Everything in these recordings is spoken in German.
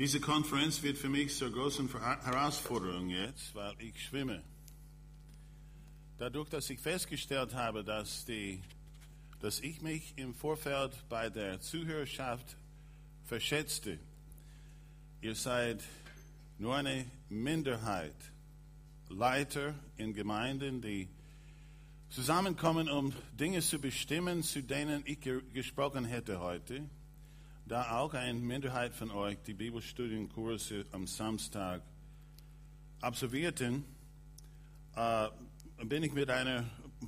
Diese Konferenz wird für mich zur großen Herausforderung jetzt, weil ich schwimme. Dadurch, dass ich festgestellt habe, dass ich mich im Vorfeld bei der Zuhörerschaft verschätzte. Ihr seid nur eine Minderheit Leiter in Gemeinden, die zusammenkommen, um Dinge zu bestimmen, zu denen ich gesprochen hätte heute. Da auch eine Minderheit von euch die Bibelstudienkurse am Samstag absolvierten, bin ich mit einer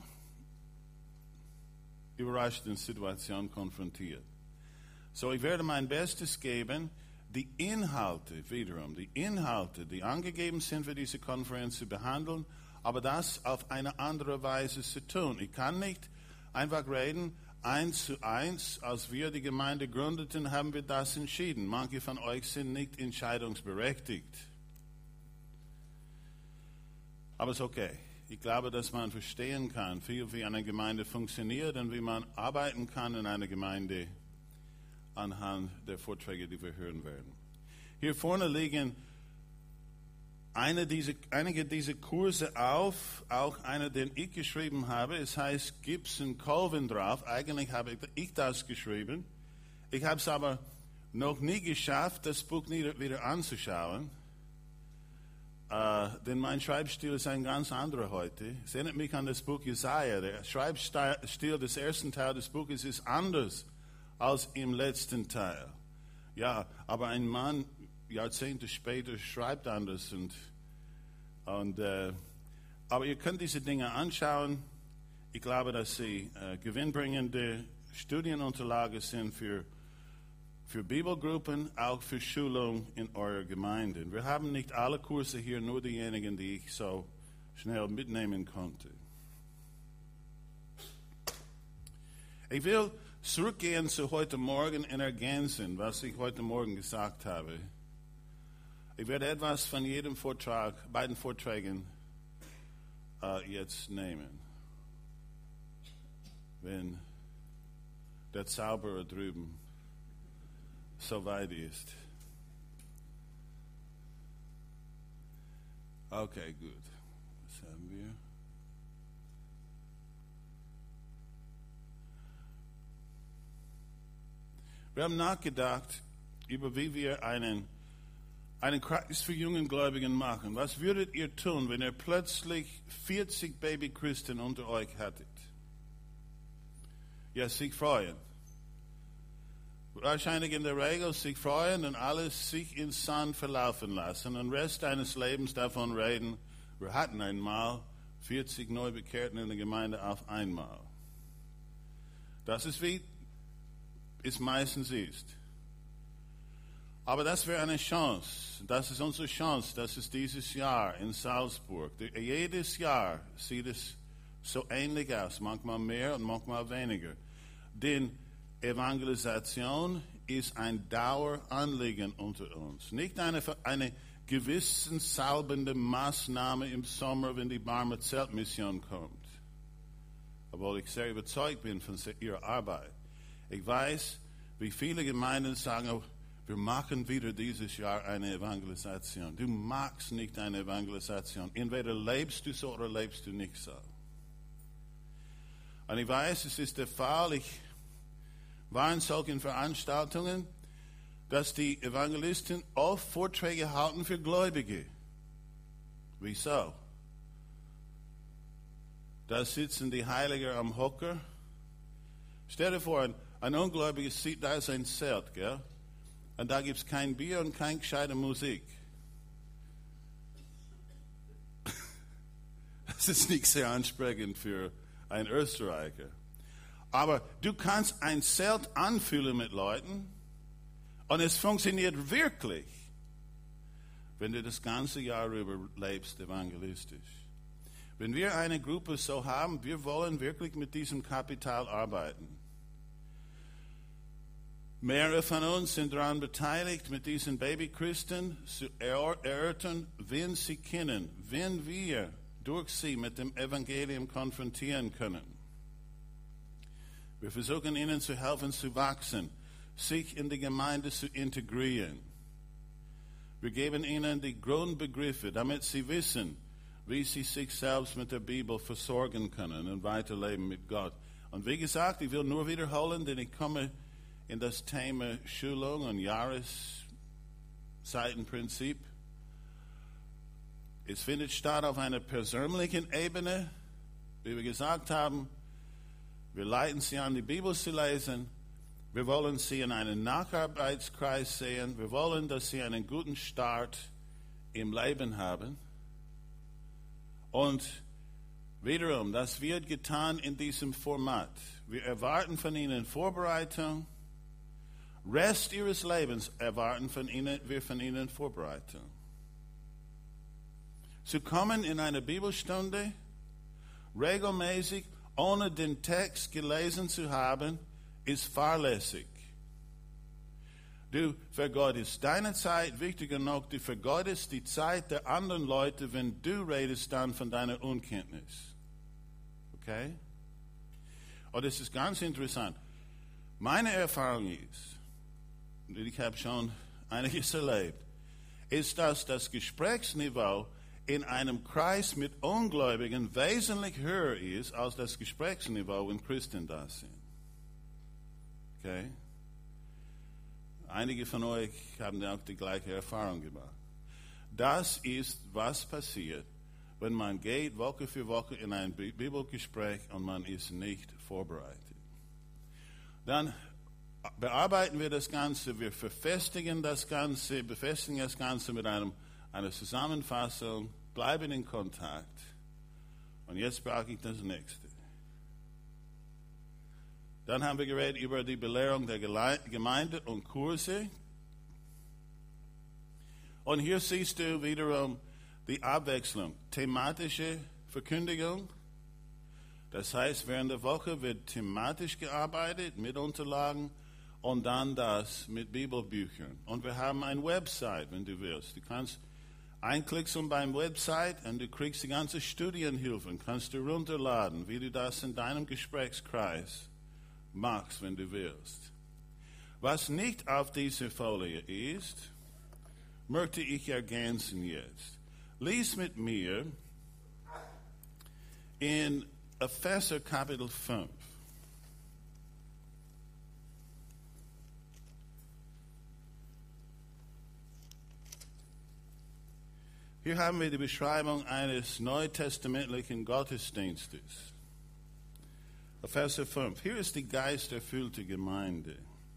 überraschenden Situation konfrontiert. So, ich werde mein Bestes geben, die Inhalte, die angegeben sind für diese Konferenz zu behandeln, aber das auf eine andere Weise zu tun. Ich kann nicht einfach reden, 1:1, als wir die Gemeinde gründeten, haben wir das entschieden. Manche von euch sind nicht entscheidungsberechtigt. Aber es ist okay. Ich glaube, dass man verstehen kann, wie eine Gemeinde funktioniert und wie man arbeiten kann in einer Gemeinde anhand der Vorträge, die wir hören werden. Hier vorne liegen einige dieser Kurse auf, auch einer, den ich geschrieben habe. Es heißt Gibson Colvin drauf. Eigentlich habe ich das geschrieben. Ich habe es aber noch nie geschafft, das Buch wieder anzuschauen. Denn mein Schreibstil ist ein ganz anderer heute. Es erinnert mich an das Buch Jesaja. Der Schreibstil des ersten Teils des Buches ist anders als im letzten Teil. Ja, aber ein Mann Jahrzehnte später schreibt anders. Aber ihr könnt diese Dinge anschauen. Ich glaube, dass sie gewinnbringende Studienunterlagen sind für Bibelgruppen, auch für Schulung in eurer Gemeinde. Wir haben nicht alle Kurse hier, nur diejenigen, die ich so schnell mitnehmen konnte. Ich will zurückgehen zu heute Morgen und ergänzen, was ich heute Morgen gesagt habe. Ich werde etwas von jedem beiden Vorträgen jetzt nehmen. Wenn der Zauberer drüben so weit ist. Okay, gut. Was haben wir? Wir haben nachgedacht über, wie wir einen Kreis für jungen Gläubigen machen. Was würdet ihr tun, wenn ihr plötzlich 40 Babychristen unter euch hattet? Ja, sich freuen. Wahrscheinlich in der Regel sich freuen und alles sich ins Sand verlaufen lassen und den Rest deines Lebens davon reden, wir hatten einmal 40 Neubekehrten in der Gemeinde auf einmal. Das ist wie es meistens ist. Aber das wäre eine Chance. Das ist unsere Chance. Das ist dieses Jahr in Salzburg. Jedes Jahr sieht es so ähnlich aus. Manchmal mehr und manchmal weniger. Denn Evangelisation ist ein Daueranliegen unter uns. Nicht eine gewissenssalbende Maßnahme im Sommer, wenn die Barmer Zeltmission kommt. Obwohl ich sehr überzeugt bin von ihrer Arbeit. Ich weiß, wie viele Gemeinden sagen, oh, wir machen wieder dieses Jahr eine Evangelisation. Du magst nicht eine Evangelisation. Entweder lebst du so oder lebst du nicht so. Und ich weiß, es ist der Fall. Ich war in solchen Veranstaltungen, dass die Evangelisten oft Vorträge halten für Gläubige. Wieso? Da sitzen die Heiligen am Hocker. Stell dir vor, ein Ungläubiger sieht, da ist ein Zelt, gell? Und da gibt es kein Bier und keine gescheite Musik. Das ist nicht sehr ansprechend für einen Österreicher. Aber du kannst ein Zelt anfüllen mit Leuten und es funktioniert wirklich, wenn du das ganze Jahr über lebst evangelistisch. Wenn wir eine Gruppe so haben, wir wollen wirklich mit diesem Kapital arbeiten. Mehrere von uns sind daran beteiligt, mit diesen Babychristen zu erörtern, wen sie kennen, wen wir durch sie mit dem Evangelium konfrontieren können. Wir versuchen ihnen zu helfen, zu wachsen, sich in die Gemeinde zu integrieren. Wir geben ihnen die Grundbegriffe, damit sie wissen, wie sie sich selbst mit der Bibel versorgen können und weiterleben mit Gott. Und wie gesagt, ich will nur wiederholen, denn ich komme in das Thema Schulung und Jahreszeitenprinzip. Es findet statt auf einer persönlichen Ebene, wie wir gesagt haben. Wir leiten sie an, die Bibel zu lesen. Wir wollen sie in einen Nacharbeitskreis sehen. Wir wollen, dass sie einen guten Start im Leben haben. Und wiederum, das wird getan in diesem Format. Wir erwarten von ihnen Vorbereitung. Rest ihres Lebens erwarten wir von ihnen Vorbereitung. Zu kommen in eine Bibelstunde, regelmäßig, ohne den Text gelesen zu haben, ist fahrlässig. Du vergeudest deine Zeit, wichtiger noch, du vergeudest die Zeit der anderen Leute, wenn du redest dann von deiner Unkenntnis. Okay? Und es ist ganz interessant. Meine Erfahrung ist, und ich habe schon einiges erlebt, ist, dass das Gesprächsniveau in einem Kreis mit Ungläubigen wesentlich höher ist, als das Gesprächsniveau, wenn Christen da sind. Okay? Einige von euch haben auch die gleiche Erfahrung gemacht. Das ist, was passiert, wenn man geht Woche für Woche in ein Bibelgespräch und man ist nicht vorbereitet. Dann bearbeiten wir das Ganze, wir befestigen das Ganze mit einer Zusammenfassung, bleiben in Kontakt. Und jetzt brauche ich das Nächste. Dann haben wir geredet über die Belehrung der Gemeinde und Kurse. Und hier siehst du wiederum die Abwechslung. Thematische Verkündigung. Das heißt, während der Woche wird thematisch gearbeitet mit Unterlagen und dann das mit Bibelbüchern. Und wir haben eine Website, wenn du willst. Du kannst einklicken beim Website und du kriegst die ganze Studienhilfen. Kannst du runterladen, wie du das in deinem Gesprächskreis machst, wenn du willst. Was nicht auf dieser Folie ist, möchte ich ergänzen jetzt. Lies mit mir in Epheser Kapitel 5. Hier haben wir die Beschreibung eines neutestamentlichen Gottesdienstes. Epheser 5. Hier ist die geisterfüllte Gemeinde.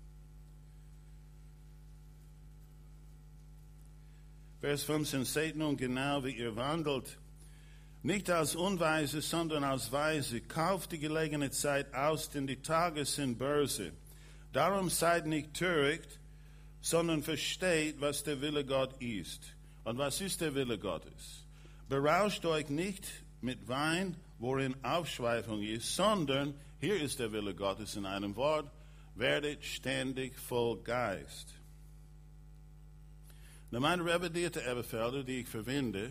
Vers 15. Seht nun genau, wie ihr wandelt. Nicht als Unweise, sondern als Weise. Kauft die gelegene Zeit aus, denn die Tage sind böse. Darum seid nicht töricht, sondern versteht, was der Wille Gott ist. Und was ist der Wille Gottes? Berauscht euch nicht mit Wein, worin Aufschweifung ist, sondern, hier ist der Wille Gottes in einem Wort, werdet ständig voll Geist. Na, meine revidierte Elberfelder, die ich verwende,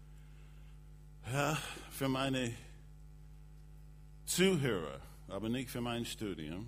für meine Zuhörer, aber nicht für mein Studium,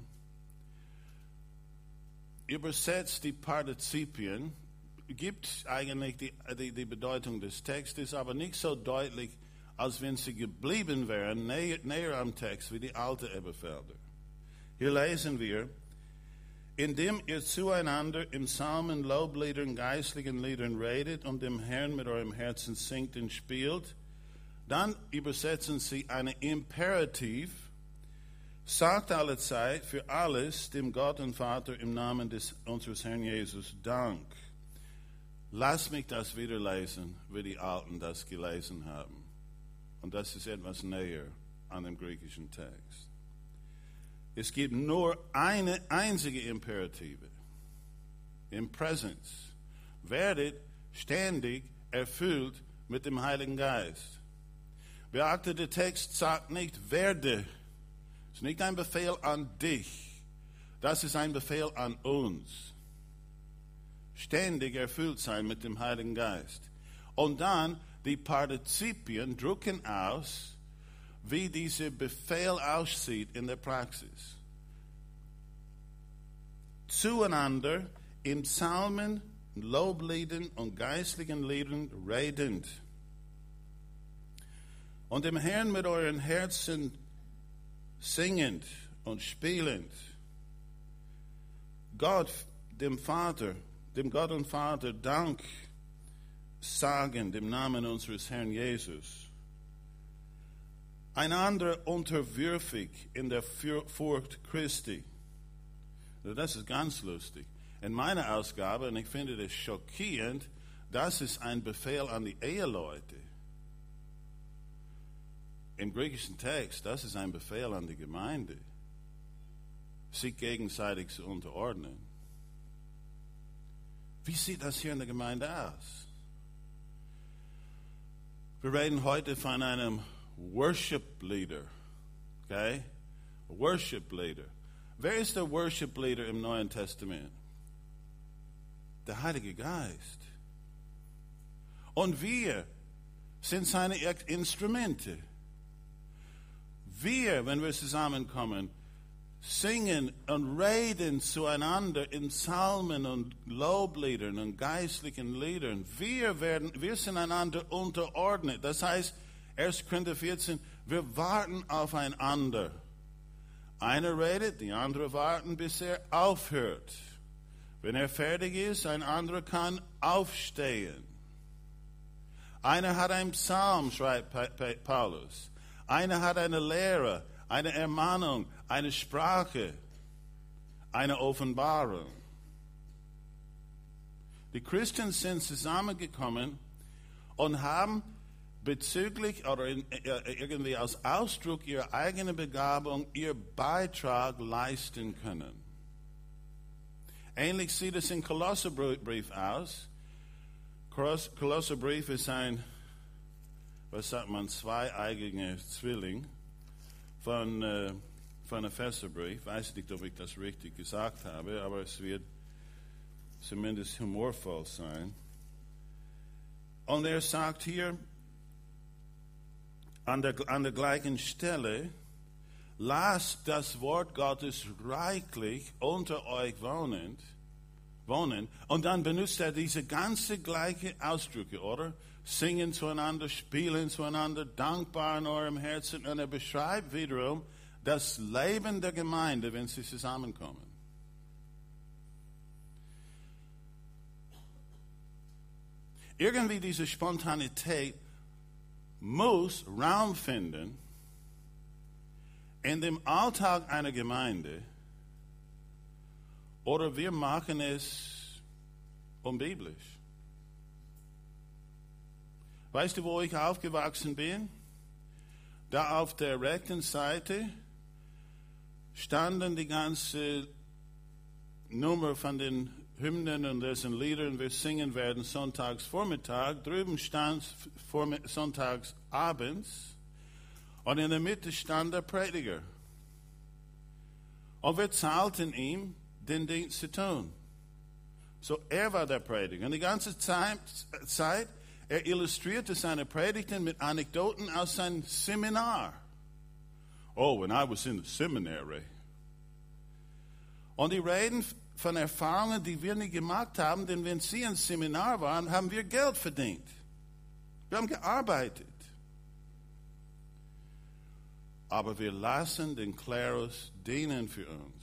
übersetzt die Partizipien, gibt eigentlich die Bedeutung des Textes, aber nicht so deutlich, als wenn sie geblieben wären, näher am Text wie die alte Elberfelder. Hier lesen wir, indem ihr zueinander im Psalmen, Lobliedern, geistlichen Liedern redet und dem Herrn mit eurem Herzen singt und spielt. Dann übersetzen sie eine Imperativ, sagt alle Zeit für alles dem Gott und Vater im Namen unseres Herrn Jesus Dank. Lass mich das wieder lesen, wie die Alten das gelesen haben. Und das ist etwas näher an dem griechischen Text. Es gibt nur eine einzige Imperative. Im Präsens. Werdet ständig erfüllt mit dem Heiligen Geist. Beachte, der Text sagt nicht werde. Es ist nicht ein Befehl an dich. Das ist ein Befehl an uns. Ständig erfüllt sein mit dem Heiligen Geist. Und dann die Partizipien drücken aus, wie dieser Befehl aussieht in der Praxis. Zueinander im Psalmen, Lobliedern und geistlichen Liedern redend. Und dem Herrn mit euren Herzen singend und spielend. Gott, dem Gott und Vater, Dank sagen, im Namen unseres Herrn Jesus. Einander unterwürfig in der Furcht Christi. Das ist ganz lustig. In meiner Ausgabe, und ich finde das schockierend, das ist ein Befehl an die Eheleute. Im griechischen Text, das ist ein Befehl an die Gemeinde, sich gegenseitig zu unterordnen. Wie sieht das hier in der Gemeinde aus? Wir reden heute von einem Worship Leader. Okay? Worship Leader. Wer ist der Worship Leader im Neuen Testament? Der Heilige Geist. Und wir sind seine Instrumente. Wir, wenn wir zusammenkommen, singen und reden zueinander in Psalmen und Lobliedern und geistlichen Liedern. Wir sind einander unterordnet. Das heißt, 1. Korinther 14, wir warten aufeinander. Einer redet, die andere warten, bis er aufhört. Wenn er fertig ist, ein anderer kann aufstehen. Einer hat einen Psalm, schreibt Paulus. Einer hat eine Lehre, eine Ermahnung, eine Sprache, eine Offenbarung. Die Christen sind zusammengekommen und haben bezüglich oder irgendwie als Ausdruck ihrer eigenen Begabung ihr Beitrag leisten können. Ähnlich sieht es im Kolosserbrief aus. Kolosserbrief ist ein, was sagt man, zweieigiger Zwilling von Epheserbrief. Ich weiß nicht, ob ich das richtig gesagt habe, aber es wird zumindest humorvoll sein. Und er sagt hier an der gleichen Stelle, lasst das Wort Gottes reichlich unter euch wohnen. Und dann benutzt er diese ganze gleiche Ausdrücke, oder? Singen zueinander, spielen zueinander, dankbar in eurem Herzen. Und er beschreibt wiederum das Leben der Gemeinde, wenn sie zusammenkommen. Irgendwie diese Spontanität muss Raum finden in dem Alltag einer Gemeinde, oder wir machen es unbiblisch. Weißt du, wo ich aufgewachsen bin? Da auf der rechten Seite standen die ganze Nummer von den Hymnen und dessen Liedern wir singen werden sonntags Vormittag. Drüben stand sonntags abends. Und in der Mitte stand der Prediger. Und wir zahlten ihm, den Dienst zu tun. So, er war der Prediger. Und die ganze Zeit, er illustrierte seine Predigten mit Anekdoten aus seinem Seminar. Oh, when I was in the seminary. Und die reden von Erfahrungen, die wir nicht gemacht haben, denn wenn sie im Seminar waren, haben wir Geld verdient. Wir haben gearbeitet. Aber wir lassen den Klerus dienen für uns.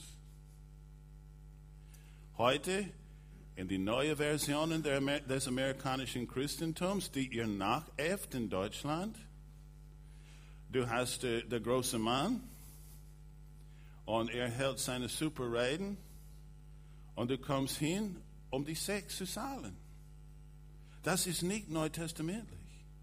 Heute, in die neue Versionen des amerikanischen Christentums, die ihr nachäfft in Deutschland, du hast der große Mann und er hält seine super Reden und du kommst hin, um die Sekt zu zahlen. Das ist nicht neutestamentlich.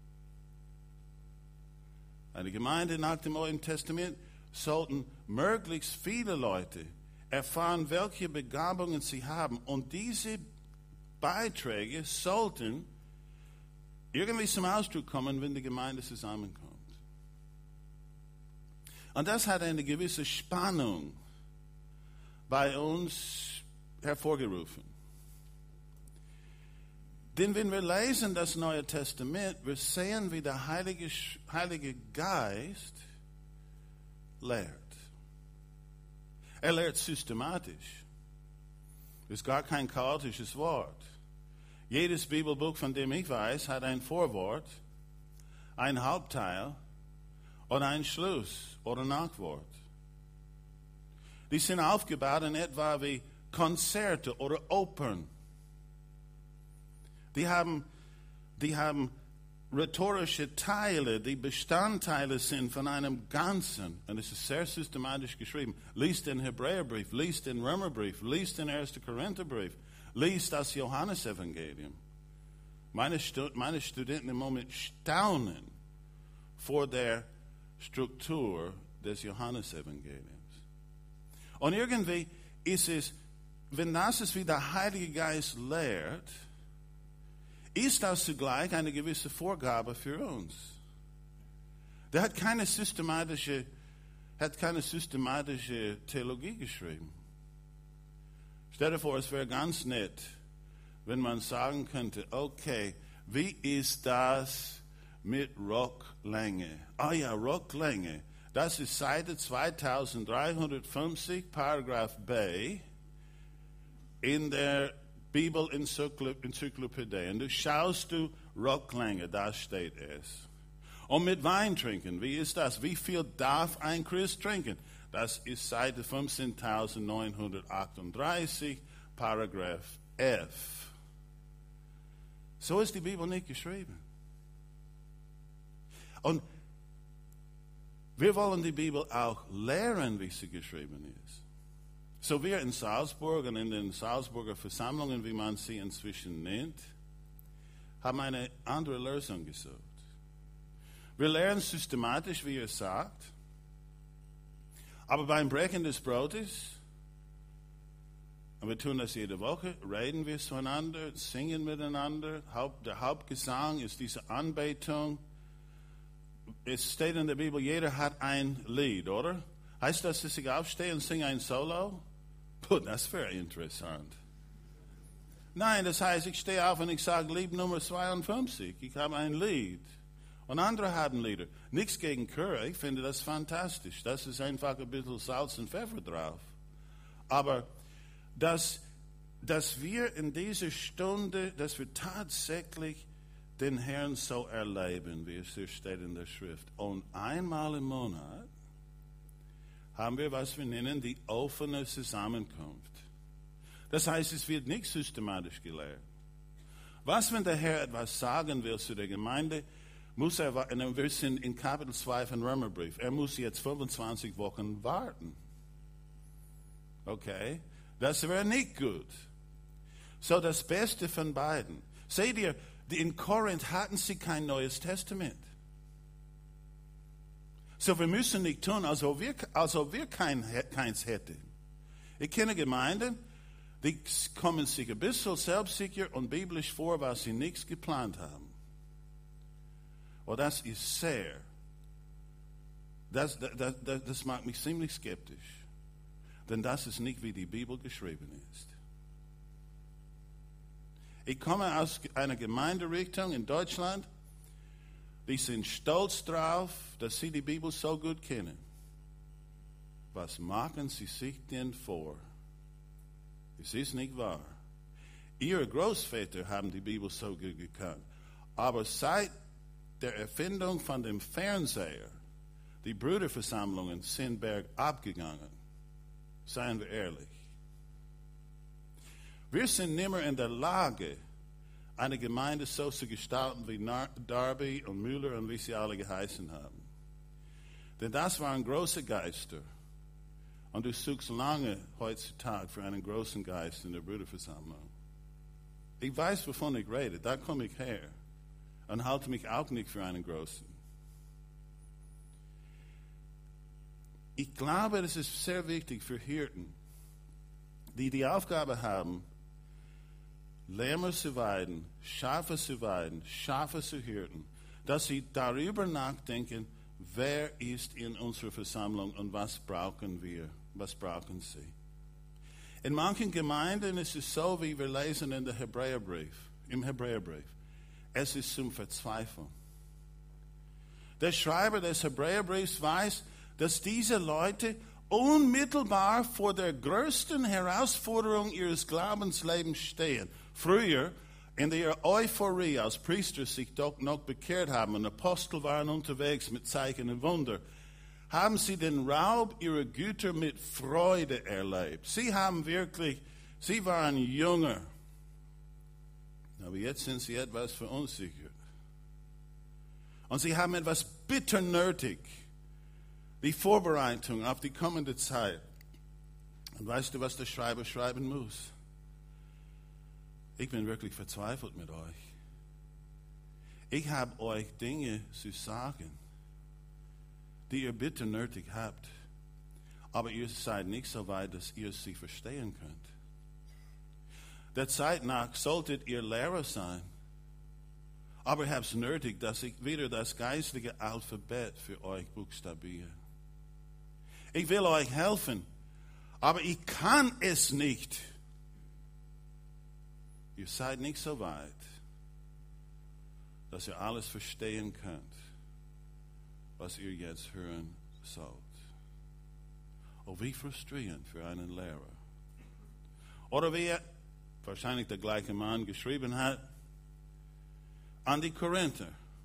Eine Gemeinde nach dem Neuen Testament sollten möglichst viele Leute erfahren, welche Begabungen sie haben. Und diese Beiträge sollten irgendwie zum Ausdruck kommen, wenn die Gemeinde zusammenkommt. Und das hat eine gewisse Spannung bei uns hervorgerufen. Denn wenn wir lesen das Neue Testament, wir sehen, wie der Heilige Geist lehrt. Er lehrt systematisch. Es ist gar kein chaotisches Wort. Jedes Bibelbuch, von dem ich weiß, hat ein Vorwort, ein Hauptteil oder ein Schluss oder Nachwort. Die sind aufgebaut in etwa wie Konzerte oder Opern. Die haben rhetorische Teile, die Bestandteile sind von einem Ganzen. Und es ist sehr systematisch geschrieben. Lies den Hebräerbrief, lies den Römerbrief, lies den 1. Korintherbrief, lies das Johannesevangelium. Meine Studenten im Moment staunen vor der Struktur des Johannesevangeliums. Und irgendwie ist es, wenn das ist, wie der Heilige Geist lehrt, ist das zugleich eine gewisse Vorgabe für uns. Der hat keine systematische Theologie geschrieben. Stell dir vor, es wäre ganz nett, wenn man sagen könnte, okay, wie ist das mit Rocklänge? Ah ja, Rocklänge. Das ist Seite 2350, Paragraph B in der Bibel-Enzyklopädie. Und du schaust Rocklänge, da steht es. Und mit Wein trinken, wie ist das? Wie viel darf ein Christ trinken? Das ist Seite 15.938, Paragraph F. So ist die Bibel nicht geschrieben. Und wir wollen die Bibel auch lehren, wie sie geschrieben ist. So wir in Salzburg und in den Salzburger Versammlungen, wie man sie inzwischen nennt, haben eine andere Lösung gesucht. Wir lernen systematisch, wie er sagt, aber beim Brechen des Brotes, und wir tun das jede Woche, reden wir zueinander, singen miteinander. Der Hauptgesang ist diese Anbetung. Es steht in der Bibel, jeder hat ein Lied, oder? Heißt das, dass ich aufstehe und singe ein Solo? Puh, das wäre interessant. Nein, das heißt, ich stehe auf und ich sage Lied Nummer 52. Ich habe ein Lied. Und andere haben Lieder. Nichts gegen Chöre, ich finde das fantastisch. Das ist einfach ein bisschen Salz und Pfeffer drauf. Aber dass wir in dieser Stunde, dass wir tatsächlich den Herrn so erleben, wie es hier steht in der Schrift. Und einmal im Monat haben wir, was wir nennen, die offene Zusammenkunft. Das heißt, es wird nicht systematisch gelehrt. Was, wenn der Herr etwas sagen will zu der Gemeinde, muss er, wir sind in Kapitel 2 von Römerbrief, er muss jetzt 25 Wochen warten. Okay? Das wäre nicht gut. So, das Beste von beiden. Seht ihr, in Korinth hatten sie kein Neues Testament. So, wir müssen nicht tun, als ob wir keins hätten. Ich kenne Gemeinden, die kommen sich ein bisschen selbstsicher und biblisch vor, was sie nichts geplant haben. Und das ist das macht mich ziemlich skeptisch. Denn das ist nicht, wie die Bibel geschrieben ist. Ich komme aus einer Gemeinderichtung in Deutschland, die sind stolz drauf, dass sie die Bibel so gut kennen. Was machen sie sich denn vor? Es ist nicht wahr. Ihre Großväter haben die Bibel so gut gekannt. Aber seit der Erfindung von dem Fernseher, die Brüderversammlungen sind bergab gegangen. Seien wir ehrlich. Wir sind nicht mehr in der Lage, eine Gemeinde so zu gestalten wie Darby und Müller und wie sie alle geheißen haben. Denn das waren große Geister. Und du suchst lange heutzutage für einen großen Geist in der Brüderversammlung. Ich weiß, wovon ich rede. Da komme ich her. Und halte mich auch nicht für einen großen. Ich glaube, es ist sehr wichtig für Hirten, die Aufgabe haben, Lämmer zu weiden, Schafe zu weiden, Schafe zu hirten, dass sie darüber nachdenken, wer ist in unserer Versammlung und was brauchen wir, was brauchen sie. In manchen Gemeinden ist es so, wie wir lesen im Hebräerbrief. Es ist zum Verzweifeln. Der Schreiber des Hebräerbriefs weiß, dass diese Leute unmittelbar vor der größten Herausforderung ihres Glaubenslebens stehen. Früher, In der Euphorie, als Priester sich doch noch bekehrt haben und Apostel waren unterwegs mit Zeichen und Wunder, haben sie den Raub ihrer Güter mit Freude erlebt. Sie waren jünger. Aber jetzt sind sie etwas verunsichert. Und sie haben etwas bitter nötig. Die Vorbereitung auf die kommende Zeit. Und weißt du, was der Schreiber schreiben muss? Ich bin wirklich verzweifelt mit euch. Ich habe euch Dinge zu sagen, die ihr bitter nötig habt. Aber ihr seid nicht so weit, dass ihr sie verstehen könnt. Der Zeit nach solltet ihr Lehrer sein. Aber ihr habt es nötig, dass ich wieder das geistliche Alphabet für euch buchstabiere. Ich will euch helfen, aber ich kann es nicht. Ihr seid nicht so weit, dass ihr alles verstehen könnt, was ihr jetzt hören sollt. Oh, wie frustrierend für einen Lehrer. Oder wie wahrscheinlich der gleiche Mann geschrieben hat, an die Korinther.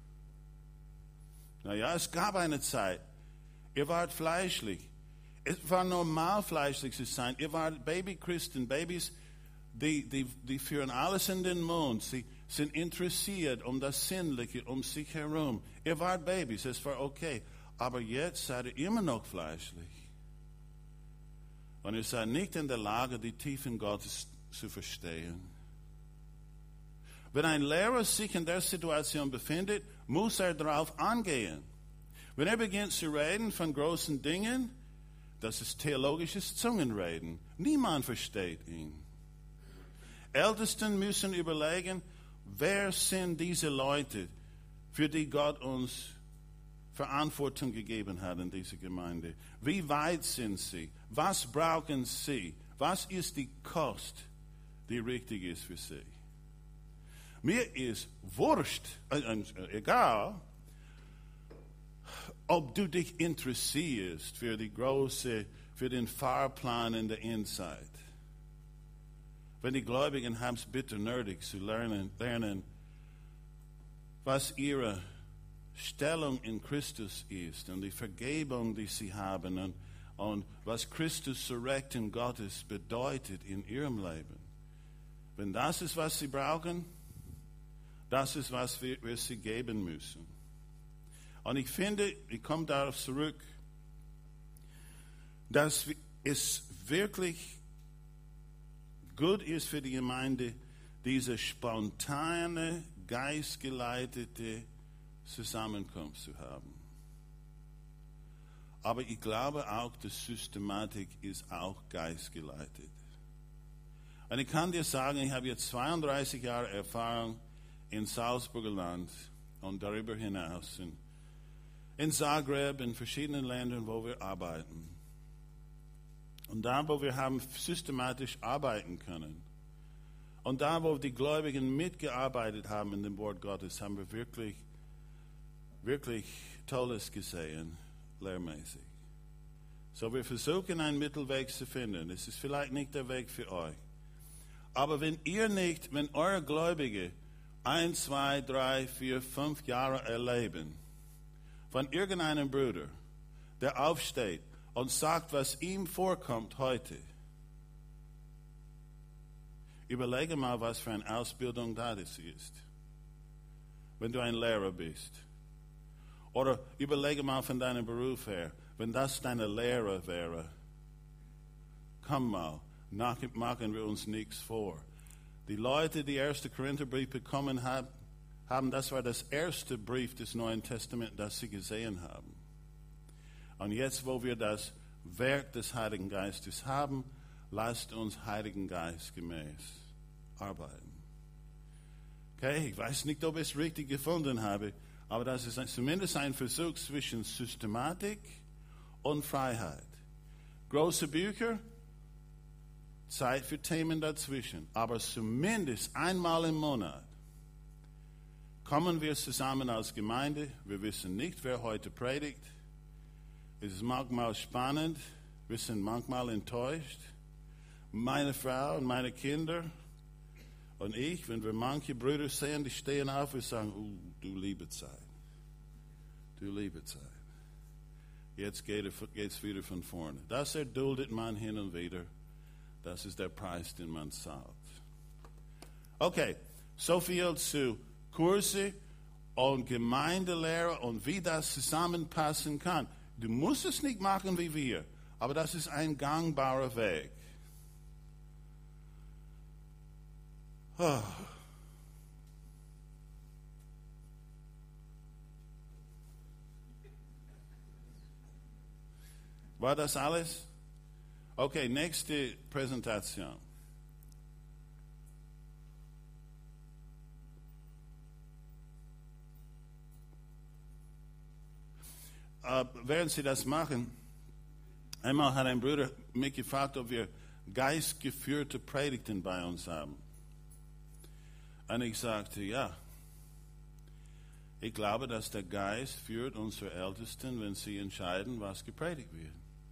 Naja, es gab eine Zeit, ihr wart fleischlich. Es war normal, fleischlich zu sein. Ihr wart Babychristen, Babys, die führen alles in den Mund. Sie sind interessiert um das Sinnliche um sich herum. Ihr wart Babys, es war okay. Aber jetzt seid ihr immer noch fleischlich. Und ihr seid nicht in der Lage, die Tiefen Gottes zu verstehen. Wenn ein Lehrer sich in der Situation befindet, muss er darauf angehen. Wenn er beginnt zu reden von großen Dingen, das ist theologisches Zungenreden. Niemand versteht ihn. Ältesten müssen überlegen, wer sind diese Leute, für die Gott uns Verantwortung gegeben hat in dieser Gemeinde. Wie weit sind sie? Was brauchen sie? Was ist die Kost, die richtig ist für sie? Mir ist wurscht, egal, ob du dich interessierst für den Fahrplan in der Endzeit. Wenn die Gläubigen haben es bitter nötig zu lernen, was ihre Stellung in Christus ist und die Vergebung, die sie haben und was Christus zu Rechten Gottes bedeutet in ihrem Leben. Wenn das ist, was sie brauchen, das ist, was wir sie geben müssen. Und ich finde, ich komme darauf zurück, dass es wirklich gut ist für die Gemeinde, diese spontane, geistgeleitete Zusammenkunft zu haben. Aber ich glaube auch, die Systematik ist auch geistgeleitet. Und ich kann dir sagen, ich habe jetzt 32 Jahre Erfahrung in Salzburger Land und darüber hinaus in Zagreb, in verschiedenen Ländern, wo wir arbeiten. Und da, wo wir haben systematisch arbeiten können. Und da, wo die Gläubigen mitgearbeitet haben in dem Wort Gottes, haben wir wirklich, wirklich Tolles gesehen, lehrmäßig. So, wir versuchen einen Mittelweg zu finden. Es ist vielleicht nicht der Weg für euch. Aber wenn eure Gläubige 1, 2, 3, 4, 5 Jahre erleben, von irgendeinem Bruder, der aufsteht und sagt, was ihm vorkommt heute. Überlege mal, was für eine Ausbildung das ist, wenn du ein Lehrer bist. Oder überlege mal von deinem Beruf her, wenn das deine Lehre wäre. Komm mal, machen wir uns nichts vor. Die Leute, die 1. Korintherbrief bekommen haben, das war das erste Brief des Neuen Testaments, das sie gesehen haben. Und jetzt, wo wir das Werk des Heiligen Geistes haben, lasst uns Heiligen Geist gemäß arbeiten. Okay, ich weiß nicht, ob ich es richtig gefunden habe, aber das ist zumindest ein Versuch zwischen Systematik und Freiheit. Große Bücher, Zeit für Themen dazwischen, aber zumindest einmal im Monat kommen wir zusammen als Gemeinde. Wir wissen nicht, wer heute predigt. Es ist manchmal spannend, wir sind manchmal enttäuscht. Meine Frau und meine Kinder, Und wenn wir manche Brüder sehen, die stehen auf und sagen, du liebe Zeit. Du liebe Zeit. Jetzt geht's wieder von vorne. Das erduldet man hin und wieder. Das ist der Preis, den man zahlt. Okay, so viel zu Kurse und Gemeindelehre und wie das zusammenpassen kann. Du musst es nicht machen wie wir, aber das ist ein gangbarer Weg. Oh. War das alles? Okay, nächste Präsentation. Während Sie das machen, einmal hat ein Bruder mich gefragt, ob wir geistgeführte Predigten bei uns haben. Und ich sagte, ja. Ich glaube, dass der Geist führt unsere Ältesten, wenn sie entscheiden, was gepredigt wird.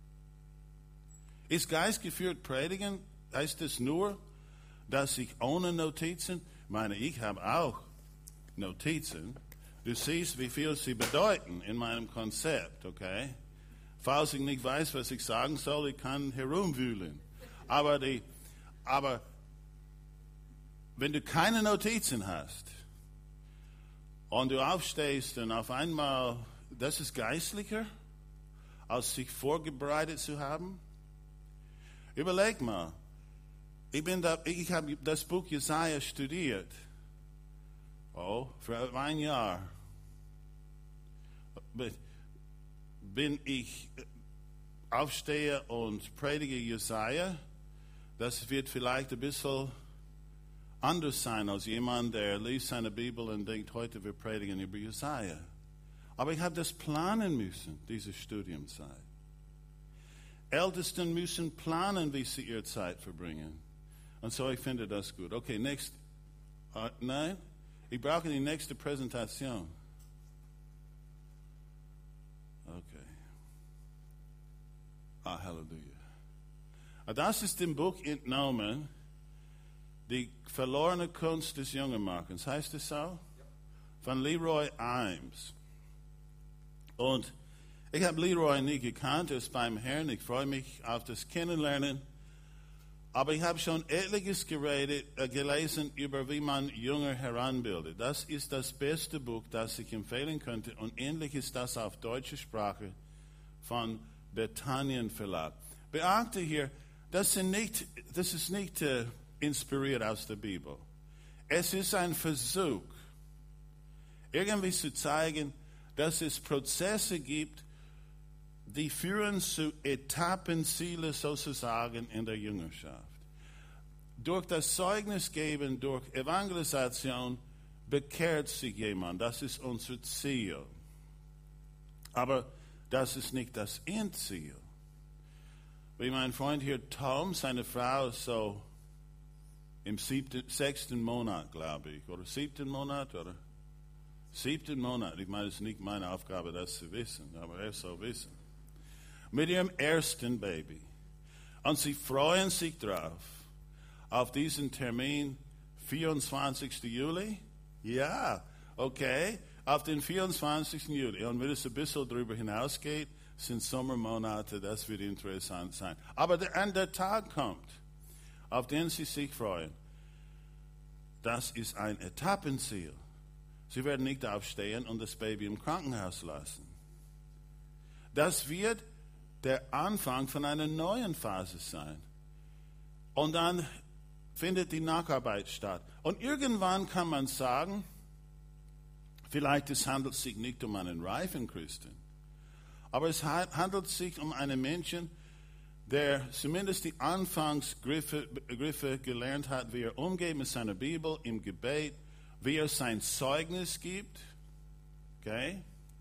Ist geistgeführt predigen, heißt es nur, dass ich ohne Notizen, ich habe auch Notizen. Du siehst, wie viel sie bedeuten in meinem Konzept, okay? Falls ich nicht weiß, was ich sagen soll, ich kann herumwühlen. Aber wenn du keine Notizen hast und du aufstehst und auf einmal, das ist geistlicher, als sich vorbereitet zu haben. Überleg mal, ich habe das Buch Jesaja studiert. Für ein Jahr. Wenn ich aufstehe und predige Jesaja, das wird vielleicht ein bisschen anders sein als jemand, der liest seine Bibel und denkt, heute wir predigen über Jesaja. Aber ich habe das planen müssen, diese Studienzeit. Ältesten müssen planen, wie sie ihre Zeit verbringen. Und so, ich finde das gut. Okay, nein, ich brauche die nächste Präsentation. Okay. Halleluja. Das ist dem Buch entnommen, die verlorene Kunst des Jungenmachens. Heißt es so? Ja. Von Leroy Eims. Und ich habe Leroy nie gekannt, er ist beim Herrn. Ich freue mich auf das Kennenlernen. Aber ich habe schon etliches gelesen über, wie man Jünger heranbildet. Das ist das beste Buch, das ich empfehlen könnte. Und ähnlich ist das auf deutsche Sprache von Bethanien Verlag. Beachte hier, das ist nicht inspiriert aus der Bibel. Es ist ein Versuch, irgendwie zu zeigen, dass es Prozesse gibt, die führen zu Etappenziele sozusagen in der Jüngerschaft. Durch das Zeugnisgeben, durch Evangelisation bekehrt sich jemand. Das ist unser Ziel. Aber das ist nicht das Endziel. Wie mein Freund hier Tom, seine Frau ist so im 6. Monat, glaube ich. Oder 7. Monat, oder? 7. Monat. Ich meine, es ist nicht meine Aufgabe, das zu wissen, aber er soll wissen. Mit ihrem ersten Baby. Und sie freuen sich drauf. Auf diesen Termin, 24. Juli? Ja, okay. Auf den 24. Juli. Und wenn es ein bisschen darüber hinausgeht, sind Sommermonate, das wird interessant sein. Aber der Tag kommt, auf den sie sich freuen. Das ist ein Etappenziel. Sie werden nicht aufstehen und das Baby im Krankenhaus lassen. Das wird der Anfang von einer neuen Phase sein. Und dann findet die Nacharbeit statt. Und irgendwann kann man sagen, vielleicht es handelt sich nicht um einen reifen Christen, aber es handelt sich um einen Menschen, der zumindest die Anfangsgriffe gelernt hat, wie er umgeht mit seiner Bibel, im Gebet, wie er sein Zeugnis gibt. Okay?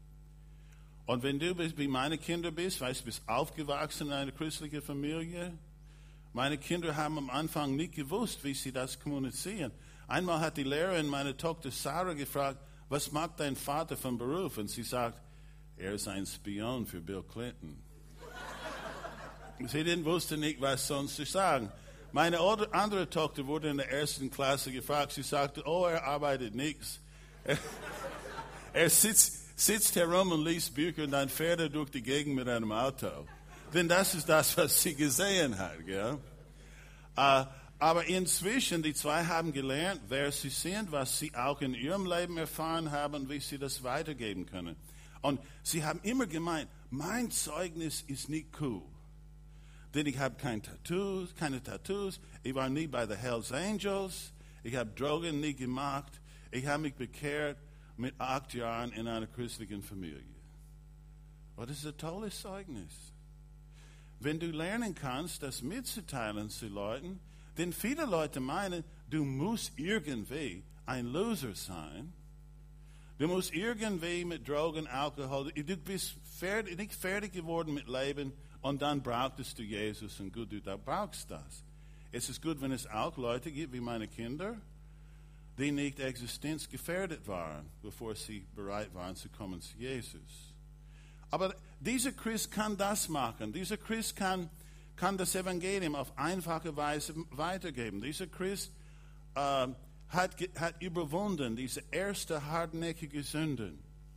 Und wenn du wie meine Kinder bist, weißt du, bist aufgewachsen in einer christlichen Familie. Meine Kinder haben am Anfang nicht gewusst, wie sie das kommunizieren. Einmal hat die Lehrerin meine Tochter Sarah gefragt, was macht dein Vater von Beruf? Und sie sagt, er ist ein Spion für Bill Clinton. Sie wusste nicht, was sonst zu sagen. Meine andere Tochter wurde in der ersten Klasse gefragt. Sie sagte, oh, er arbeitet nichts. Er sitzt herum und liest Bücher und dann fährt er durch die Gegend mit einem Auto. Denn das ist das, was sie gesehen hat. Gell? Aber inzwischen, die zwei haben gelernt, wer sie sind, was sie auch in ihrem Leben erfahren haben und wie sie das weitergeben können. Und sie haben immer gemeint, mein Zeugnis ist nicht cool. Denn ich habe keine Tattoos, ich war nie bei den Hells Angels, ich habe Drogen nie gemacht, ich habe mich bekehrt mit 8 Jahren in einer christlichen Familie. Aber das ist ein tolles Zeugnis. Wenn du lernen kannst, das mitzuteilen zu Leuten, denn viele Leute meinen, du musst irgendwie ein Loser sein. Du musst irgendwie mit Drogen, Alkohol, du bist nicht fertig geworden mit Leben und dann brauchtest du Jesus und gut, du brauchst das. Es ist gut, wenn es auch Leute gibt, wie meine Kinder, die nicht existenzgefährdet waren, bevor sie bereit waren zu kommen zu Jesus. Aber dieser Christ kann das machen. Dieser Christ kann das Evangelium auf einfache Weise weitergeben. Dieser Christ hat überwunden diese erste hartnäckige Sünden.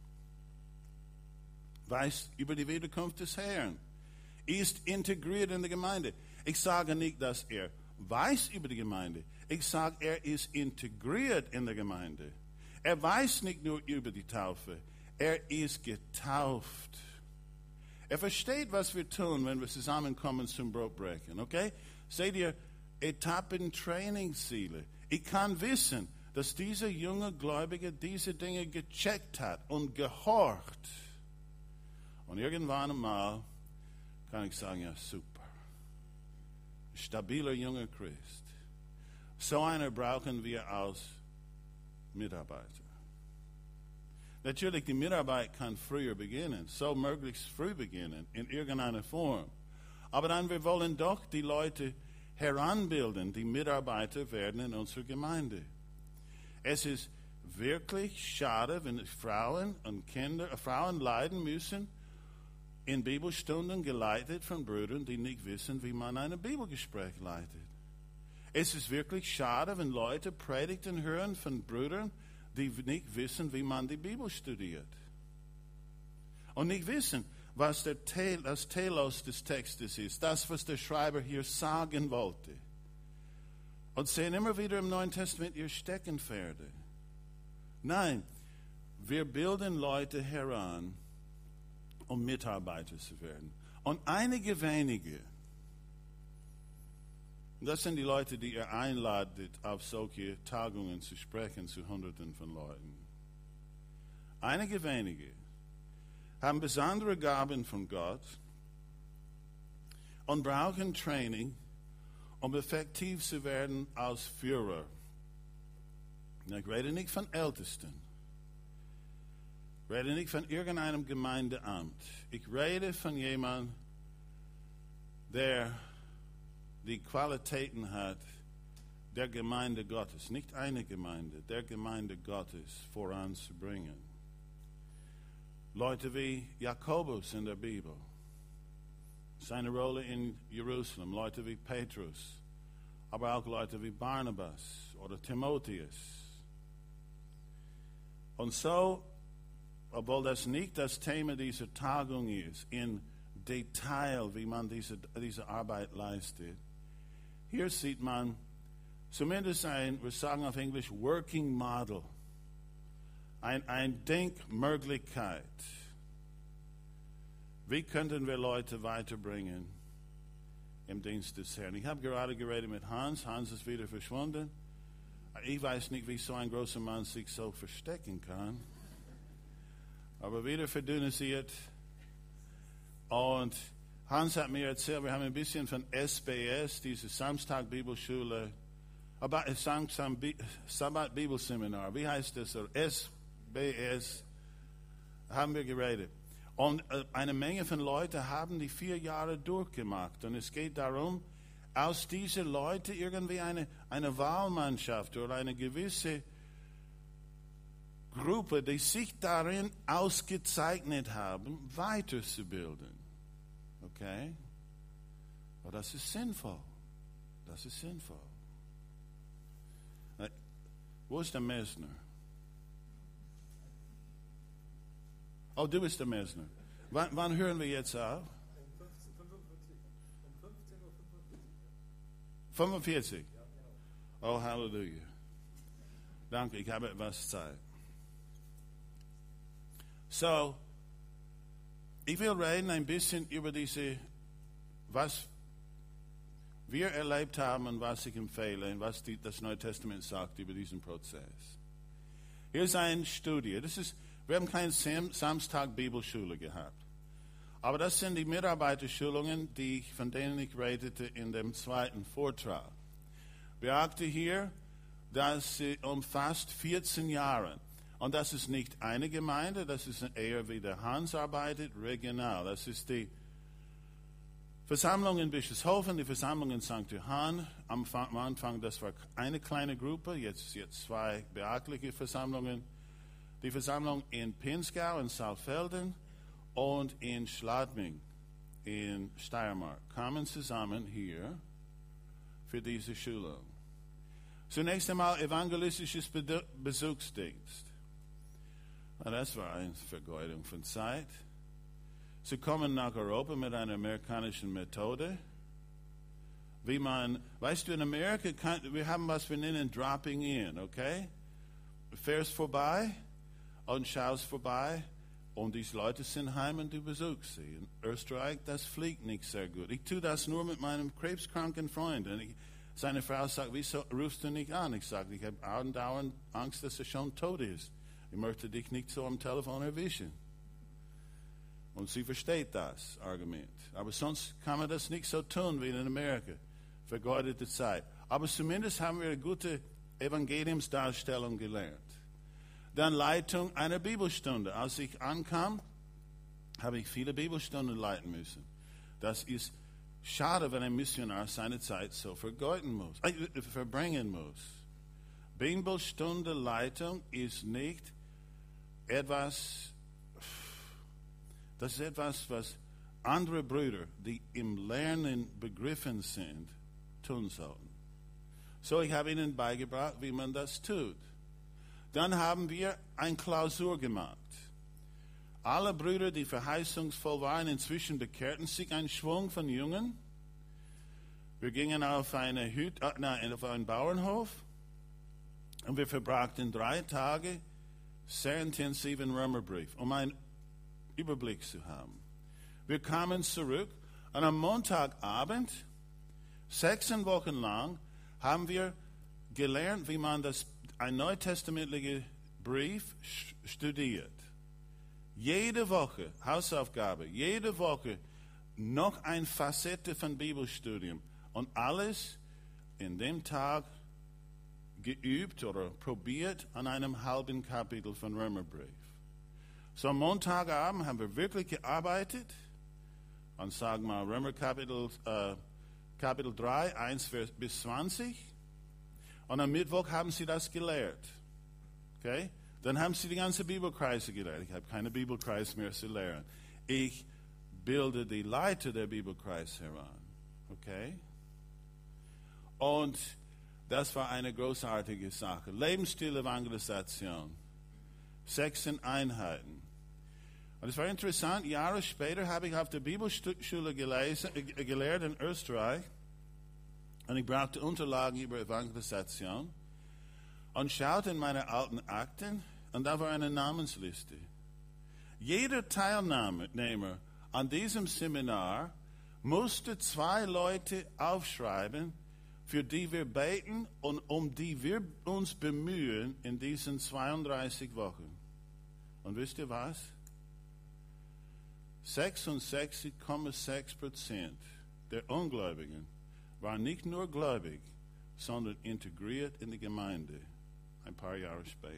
Weiß über die Wiederkunft des Herrn. Ist integriert in die Gemeinde. Ich sage nicht, dass er weiß über die Gemeinde. Ich sage, er ist integriert in der Gemeinde. Er weiß nicht nur über die Taufe. Er ist getauft. Er versteht, was wir tun, wenn wir zusammenkommen zum Brotbrechen. Okay? Seht ihr, Etappen, Trainingsziele. Ich kann wissen, dass dieser junge Gläubige diese Dinge gecheckt hat und gehorcht. Und irgendwann einmal kann ich sagen, ja super. Stabiler junger Christ. So einer brauchen wir als Mitarbeiter. Natürlich, die Mitarbeit kann früher beginnen, so möglichst früh beginnen, in irgendeiner Form. Aber dann, wir wollen doch die Leute heranbilden, die Mitarbeiter werden in unserer Gemeinde. Es ist wirklich schade, wenn Frauen und Kinder, Frauen leiden müssen, in Bibelstunden geleitet von Brüdern, die nicht wissen, wie man ein Bibelgespräch leitet. Es ist wirklich schade, wenn Leute Predigten hören von Brüdern, die nicht wissen, wie man die Bibel studiert. Und nicht wissen, was das Telos des Textes ist, das, was der Schreiber hier sagen wollte. Und sehen immer wieder im Neuen Testament ihr Steckenpferde. Nein, wir bilden Leute heran, um Mitarbeiter zu werden. Und einige wenige, das sind die Leute, die ihr einladet, auf solche Tagungen zu sprechen, zu Hunderten von Leuten. Einige wenige haben besondere Gaben von Gott und brauchen Training, um effektiv zu werden als Führer. Ich rede nicht von Ältesten. Ich rede nicht von irgendeinem Gemeindeamt. Ich rede von jemandem, der die Qualitäten hat, der Gemeinde Gottes, nicht eine Gemeinde, der Gemeinde Gottes voranzubringen. Leute wie Jakobus in der Bibel, seine Rolle in Jerusalem, Leute wie Petrus, aber auch Leute wie Barnabas oder Timotheus. Und so, obwohl das nicht das Thema dieser Tagung ist, in Detail, wie man diese Arbeit leistet, hier sieht man zumindest wir sagen auf Englisch, Working Model, ein Denkmöglichkeit. Wie könnten wir Leute weiterbringen im Dienst des Herrn? Ich habe gerade geredet mit Hans. Hans ist wieder verschwunden. Ich weiß nicht, wie so ein großer Mann sich so verstecken kann. Aber wieder verdünnisiert. Und Hans hat mir erzählt, wir haben ein bisschen von SBS, diese Samstag-Bibelschule, Sabbat-Bibelseminar, wie heißt das? SBS, haben wir geredet. Und eine Menge von Leuten haben die 4 Jahre durchgemacht. Und es geht darum, aus diesen Leuten irgendwie eine Wahlmannschaft oder eine gewisse Gruppe, die sich darin ausgezeichnet haben, weiterzubilden. Okay? Aber das ist sinnvoll. Das ist sinnvoll. Wo ist der Messner? Oh, du bist der Messner. Wann hören wir jetzt auf? 45. Oh, Halleluja. Danke, ich habe etwas Zeit. So, ich will reden ein bisschen über was wir erlebt haben und was ich empfehle und was das Neue Testament sagt über diesen Prozess. Hier ist eine Studie. Wir haben keine Samstag-Bibelschule gehabt. Aber das sind die Mitarbeiterschulungen, von denen ich redete in dem zweiten Vortrag. Beachte hier, dass sie umfasst 14 Jahre. Und das ist nicht eine Gemeinde, das ist eher wie der Hans arbeitet, regional. Das ist die Versammlung in Bischofshofen, die Versammlung in St. Johann. Am Anfang, das war eine kleine Gruppe, jetzt 2 beachtliche Versammlungen. Die Versammlung in Pinzgau in Saalfelden und in Schladming in Steiermark kamen zusammen hier für diese Schulung. Zunächst einmal evangelistisches Besuchsdienst. Das war eine Vergeudung von Zeit. Sie kommen nach Europa mit einer amerikanischen Methode. Weißt du, in Amerika, wir haben was wir nennen Dropping In, okay? Du fährst vorbei und schaust vorbei und diese Leute sind heim und du besuchst sie. In Österreich, das fliegt nicht sehr gut. Ich tue das nur mit meinem krebskranken Freund. Und seine Frau sagt, wieso rufst du nicht an? Ich sage, ich habe andauernd Angst, dass er schon tot ist. Ich möchte dich nicht so am Telefon erwischen. Und sie versteht das Argument. Aber sonst kann man das nicht so tun wie in Amerika. Vergeudete Zeit. Aber zumindest haben wir eine gute Evangeliumsdarstellung gelernt. Dann Leitung einer Bibelstunde. Als ich ankam, habe ich viele Bibelstunden leiten müssen. Das ist schade, wenn ein Missionar seine Zeit so verbringen muss. Bibelstunde Leitung ist nicht etwas, das ist etwas, was andere Brüder, die im Lernen begriffen sind, tun sollten. So, ich habe ihnen beigebracht, wie man das tut. Dann haben wir eine Klausur gemacht. Alle Brüder, die verheißungsvoll waren, inzwischen bekehrten sich ein Schwung von Jungen. Wir gingen auf einen Bauernhof und wir verbrachten 3 Tage sehr intensiven Römerbrief, um einen Überblick zu haben. Wir kamen zurück und am Montagabend, 16 Wochen lang, haben wir gelernt, wie man ein neutestamentlicher Brief studiert. Jede Woche Hausaufgabe, jede Woche noch eine Facette von Bibelstudium und alles in dem Tag geübt oder probiert an einem halben Kapitel von Römerbrief. So am Montagabend haben wir wirklich gearbeitet und sagen wir mal Römer Kapitel 3, 1 bis 20. Und am Mittwoch haben sie das gelehrt. Okay? Dann haben sie die ganze Bibelkreise gelehrt. Ich habe keine Bibelkreise mehr zu lehren. Ich bilde die Leiter der Bibelkreise heran. Okay? Und das war eine großartige Sache. Lebensstil-Evangelisation. 16 Einheiten. Und es war interessant, Jahre später habe ich auf der Bibelschule gelehrt in Österreich. Und ich brauchte Unterlagen über Evangelisation. Und schaute in meine alten Akten und da war eine Namensliste. Jeder Teilnehmer an diesem Seminar musste 2 Leute aufschreiben, für die wir beten und um die wir uns bemühen in diesen 32 Wochen. Und wisst ihr was? 66,6% der Ungläubigen waren nicht nur gläubig, sondern integriert in die Gemeinde ein paar Jahre später.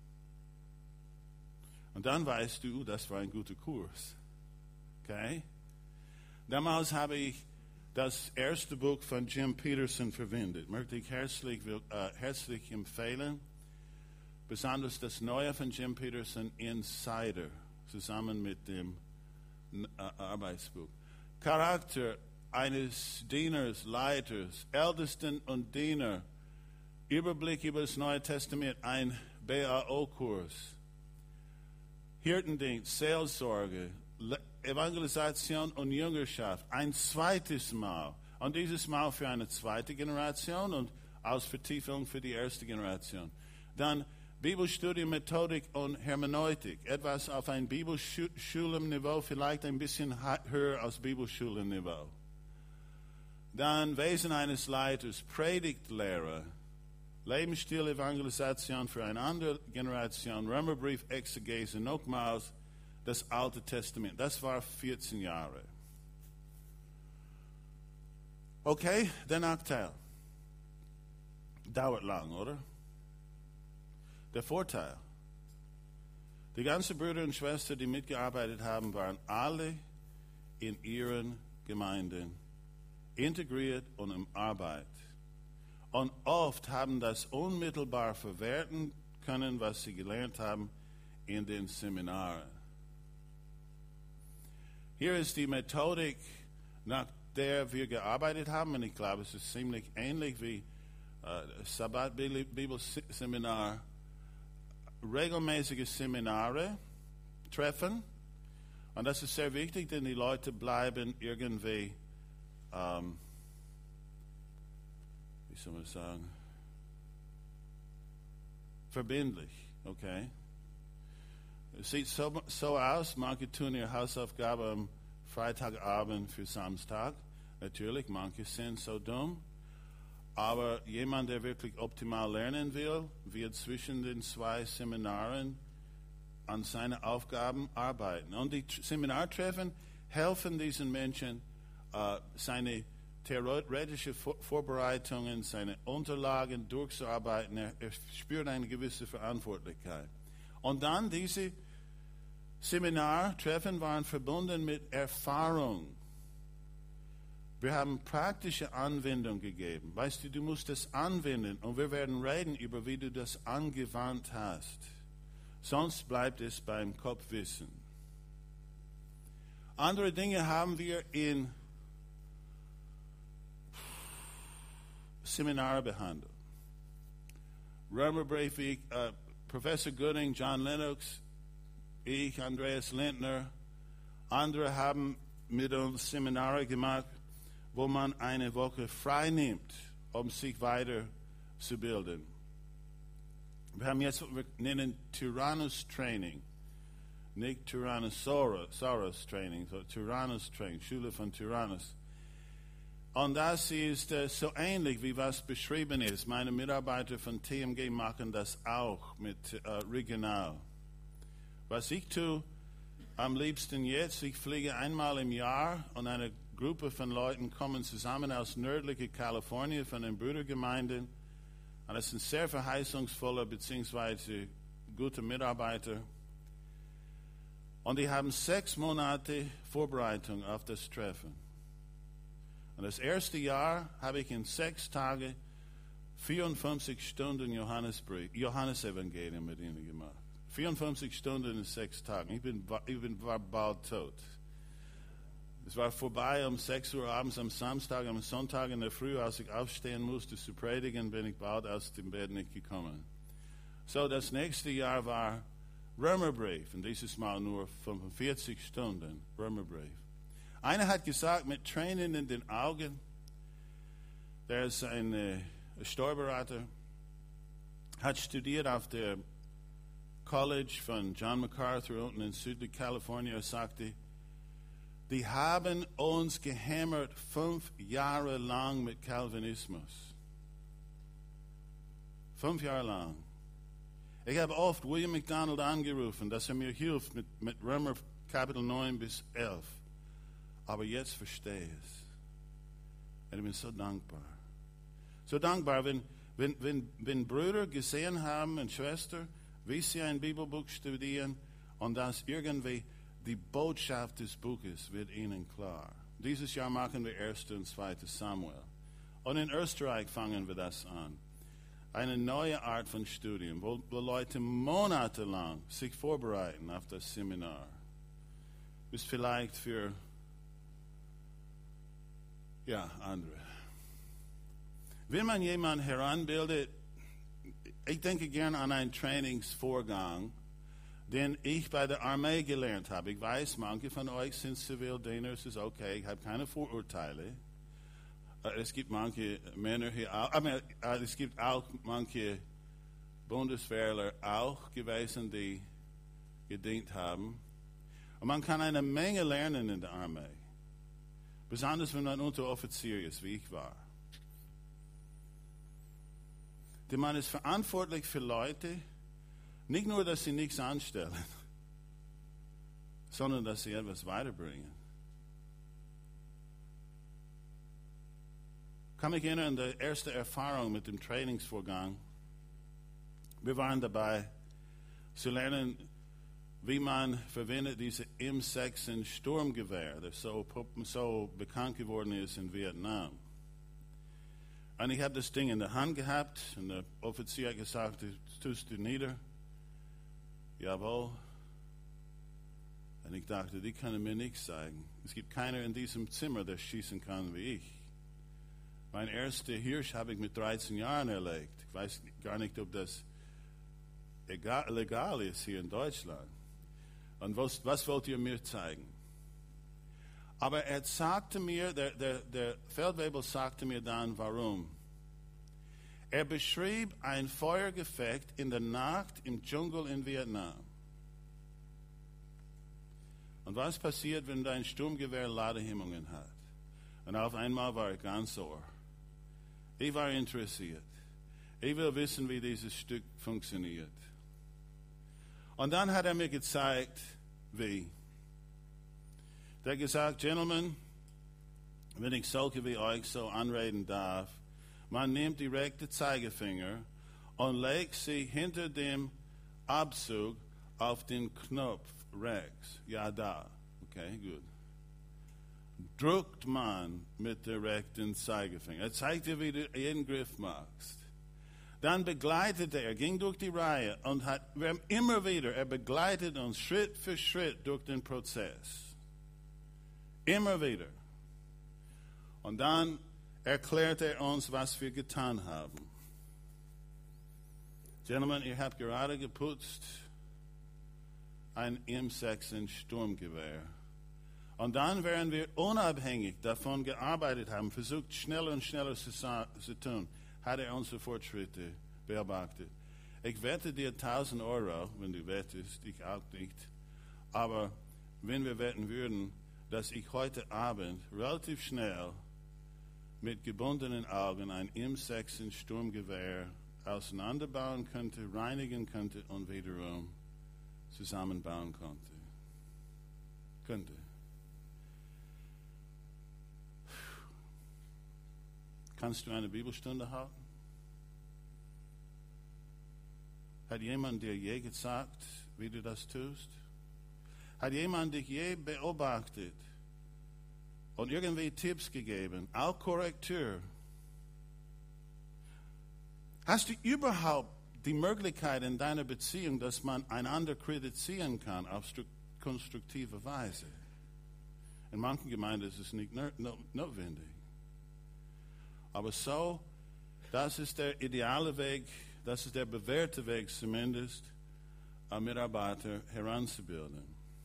Und dann weißt du, das war ein guter Kurs. Okay? Damals habe ich das erste Buch von Jim Peterson verwendet. Möchte ich herzlich empfehlen. Besonders das Neue von Jim Peterson, Insider, zusammen mit dem Arbeitsbuch. Charakter eines Dieners, Leiters, Ältesten und Diener, Überblick über das Neue Testament, ein BAO-Kurs, Hirtendienst, Seelsorge, Evangelisation und Jüngerschaft, ein zweites Mal. Und dieses Mal für eine zweite Generation und als Vertiefung für die erste Generation. Dann Bibelstudium, Methodik und Hermeneutik. Etwas auf ein Bibelschulenniveau, vielleicht ein bisschen höher als Bibelschulenniveau. Dann Wesen eines Leiters, Predigtlehre, Lebensstil, Evangelisation für eine andere Generation, Römerbrief, Exegese, nochmals das Alte Testament. Das war 14 Jahre. Okay, der Nachteil. Dauert lang, oder? Der Vorteil. Die ganzen Brüder und Schwestern, die mitgearbeitet haben, waren alle in ihren Gemeinden integriert und in Arbeit. Und oft haben das unmittelbar verwerten können, was sie gelernt haben in den Seminaren. Hier ist die Methodik, nach der wir gearbeitet haben, und ich glaube, es ist ziemlich ähnlich wie Sabbat-Bibelseminar. Regelmäßige Seminare treffen, und das ist sehr wichtig, denn die Leute bleiben irgendwie, wie soll man sagen, verbindlich, okay? Es sieht so aus, manche tun ihre Hausaufgabe am Freitagabend für Samstag, natürlich, manche sind so dumm, aber jemand, der wirklich optimal lernen will, wird zwischen den zwei Seminaren an seine Aufgaben arbeiten. Und die Seminartreffen helfen diesen Menschen, seine theoretische Vorbereitungen, seine Unterlagen durchzuarbeiten. Er spürt eine gewisse Verantwortlichkeit. Und dann diese Seminartreffen waren verbunden mit Erfahrung. Wir haben praktische Anwendung gegeben. Weißt du, du musst das anwenden und wir werden reden über, wie du das angewandt hast. Sonst bleibt es beim Kopfwissen. Andere Dinge haben wir in Seminare behandelt. Römerbrief, Professor Gooding, John Lennox, ich, Andreas Lindner, andere haben mit uns Seminare gemacht, wo man eine Woche frei nimmt, um sich weiterzubilden. Wir haben jetzt, wir nennen Tyrannus Training, nicht Tyrannosaurus Training, sondern Tyrannus Training, Schule von Tyrannus. Und das ist so ähnlich, wie was beschrieben ist. Meine Mitarbeiter von TMG machen das auch mit Regional. Was ich tue am liebsten jetzt, ich fliege einmal im Jahr und eine Gruppe von Leuten kommen zusammen aus nördlichen Kalifornien von den Brüdergemeinden. Und es sind sehr verheißungsvolle bzw. gute Mitarbeiter. Und die haben 6 Monate Vorbereitung auf das Treffen. Und das erste Jahr habe ich in 6 Tagen 54 Stunden Johannesevangelium mit ihnen gemacht. 54 Stunden in 6 Tagen. Ich war bald tot. Es war vorbei um 6 Uhr abends am Samstag, am Sonntag in der Früh, als ich aufstehen musste zu predigen, bin ich bald aus dem Bett nicht gekommen. So, das nächste Jahr war Römerbrief, und dieses Mal nur 45 Stunden Römerbrief. Einer hat gesagt, mit Tränen in den Augen, der ist ein Steuerberater, hat studiert auf der College von John MacArthur unten in Südkalifornien. Er sagte, die haben uns gehämmert 5 Jahre lang mit Calvinismus. 5 Jahre lang. Ich habe oft William MacDonald angerufen, dass er mir hilft mit Römer Kapitel 9 bis 11. Aber jetzt verstehe ich es. Und ich bin so dankbar. So dankbar, wenn Brüder gesehen haben und Schwestern, wie sie ein Bibelbuch studieren und dass irgendwie die Botschaft des Buches wird ihnen klar. Dieses Jahr machen wir 1. und 2. Samuel. Und in Österreich fangen wir das an. Eine neue Art von Studium, wo Leute monatelang sich vorbereiten auf das Seminar. Bis vielleicht für Ja, andere. Wenn man jemanden heranbildet, ich denke gern an einen Trainingsvorgang, den ich bei der Armee gelernt habe. Ich weiß, manche von euch sind Zivildiener, es ist okay, ich habe keine Vorurteile. Es gibt manche Männer hier auch, aber es gibt auch manche Bundeswehrler auch gewesen, die gedient haben. Und man kann eine Menge lernen in der Armee. Besonders wenn man Unteroffizier ist, wie ich war. Denn man ist verantwortlich für Leute, nicht nur, dass sie nichts anstellen, sondern dass sie etwas weiterbringen. Ich kann mich erinnern an die erste Erfahrung mit dem Trainingsvorgang. Wir waren dabei zu lernen, wie man verwendet diese M16 Sturmgewehr, das so bekannt geworden ist in Vietnam. Und ich habe das Ding in der Hand gehabt und der Offizier hat gesagt, das tust du nieder. Jawohl. Und ich dachte, die können mir nichts sagen. Es gibt keiner in diesem Zimmer, der schießen kann wie ich. Mein erster Hirsch habe ich mit 13 Jahren erlegt. Ich weiß gar nicht, ob das legal ist hier in Deutschland. Und was wollt ihr mir zeigen? Aber er sagte mir, der Feldwebel sagte mir dann, warum. Er beschrieb ein Feuergefecht in der Nacht im Dschungel in Vietnam. Und was passiert, wenn dein Sturmgewehr Ladehemmungen hat? Und auf einmal war ich ganz ohr. Ich war interessiert. Ich will wissen, wie dieses Stück funktioniert. Und dann hat er mir gezeigt, wie. Er hat gesagt, Gentlemen, wenn ich solche wie euch so anreden darf, man nimmt die rechte Zeigefinger und legt sie hinter dem Abzug auf den Knopf rechts. Ja, da. Okay, gut. Drückt man mit der rechten Zeigefinger. Er zeigt dir, wie du jeden Griff machst. Dann begleitete er, ging durch die Reihe und er begleitet uns Schritt für Schritt durch den Prozess. Immer wieder. Und dann erklärt er uns, was wir getan haben. Gentlemen, ihr habt gerade geputzt ein M16 Sturmgewehr. Und dann, während wir unabhängig davon gearbeitet haben, versucht schneller und schneller zu tun, hat er unsere Fortschritte beobachtet. Ich wette dir 1.000 Euro, wenn du wettest, ich auch nicht. Aber wenn wir wetten würden, dass ich heute Abend relativ schnell mit gebundenen Augen ein M16 Sturmgewehr auseinanderbauen könnte, reinigen könnte und wiederum zusammenbauen könnte. Kannst du eine Bibelstunde halten? Hat jemand dir je gesagt, wie du das tust? Hat jemand dich je beobachtet und irgendwie Tipps gegeben, auch Korrektur? Hast du überhaupt die Möglichkeit in deiner Beziehung, dass man einander kritisieren kann auf konstruktive Weise? In manchen Gemeinden ist es nicht notwendig. Aber so, das ist der ideale Weg, das ist der bewährte Weg zumindest, Mitarbeiter heranzubilden.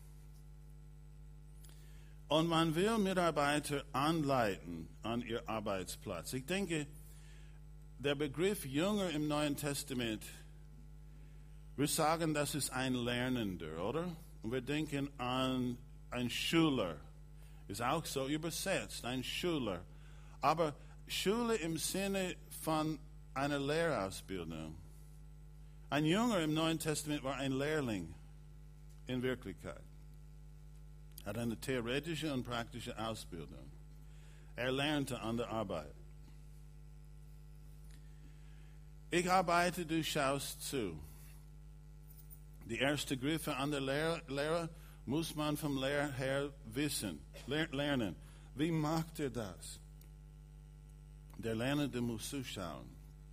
Und man will Mitarbeiter anleiten an ihr Arbeitsplatz. Ich denke, der Begriff Jünger im Neuen Testament, wir sagen, das ist ein Lernender, oder? Und wir denken an einen Schüler. Ist auch so übersetzt, ein Schüler. Aber Schule im Sinne von einer Lehrausbildung. Ein Jünger im Neuen Testament war ein Lehrling in Wirklichkeit. Hat eine theoretische und praktische Ausbildung. Er lernte an der Arbeit. Ich arbeite, du schaust zu. Die ersten Griffe an der Lehre muss man vom Lehrer her wissen, lernen. Wie macht er das? Der Lernende muss zuschauen.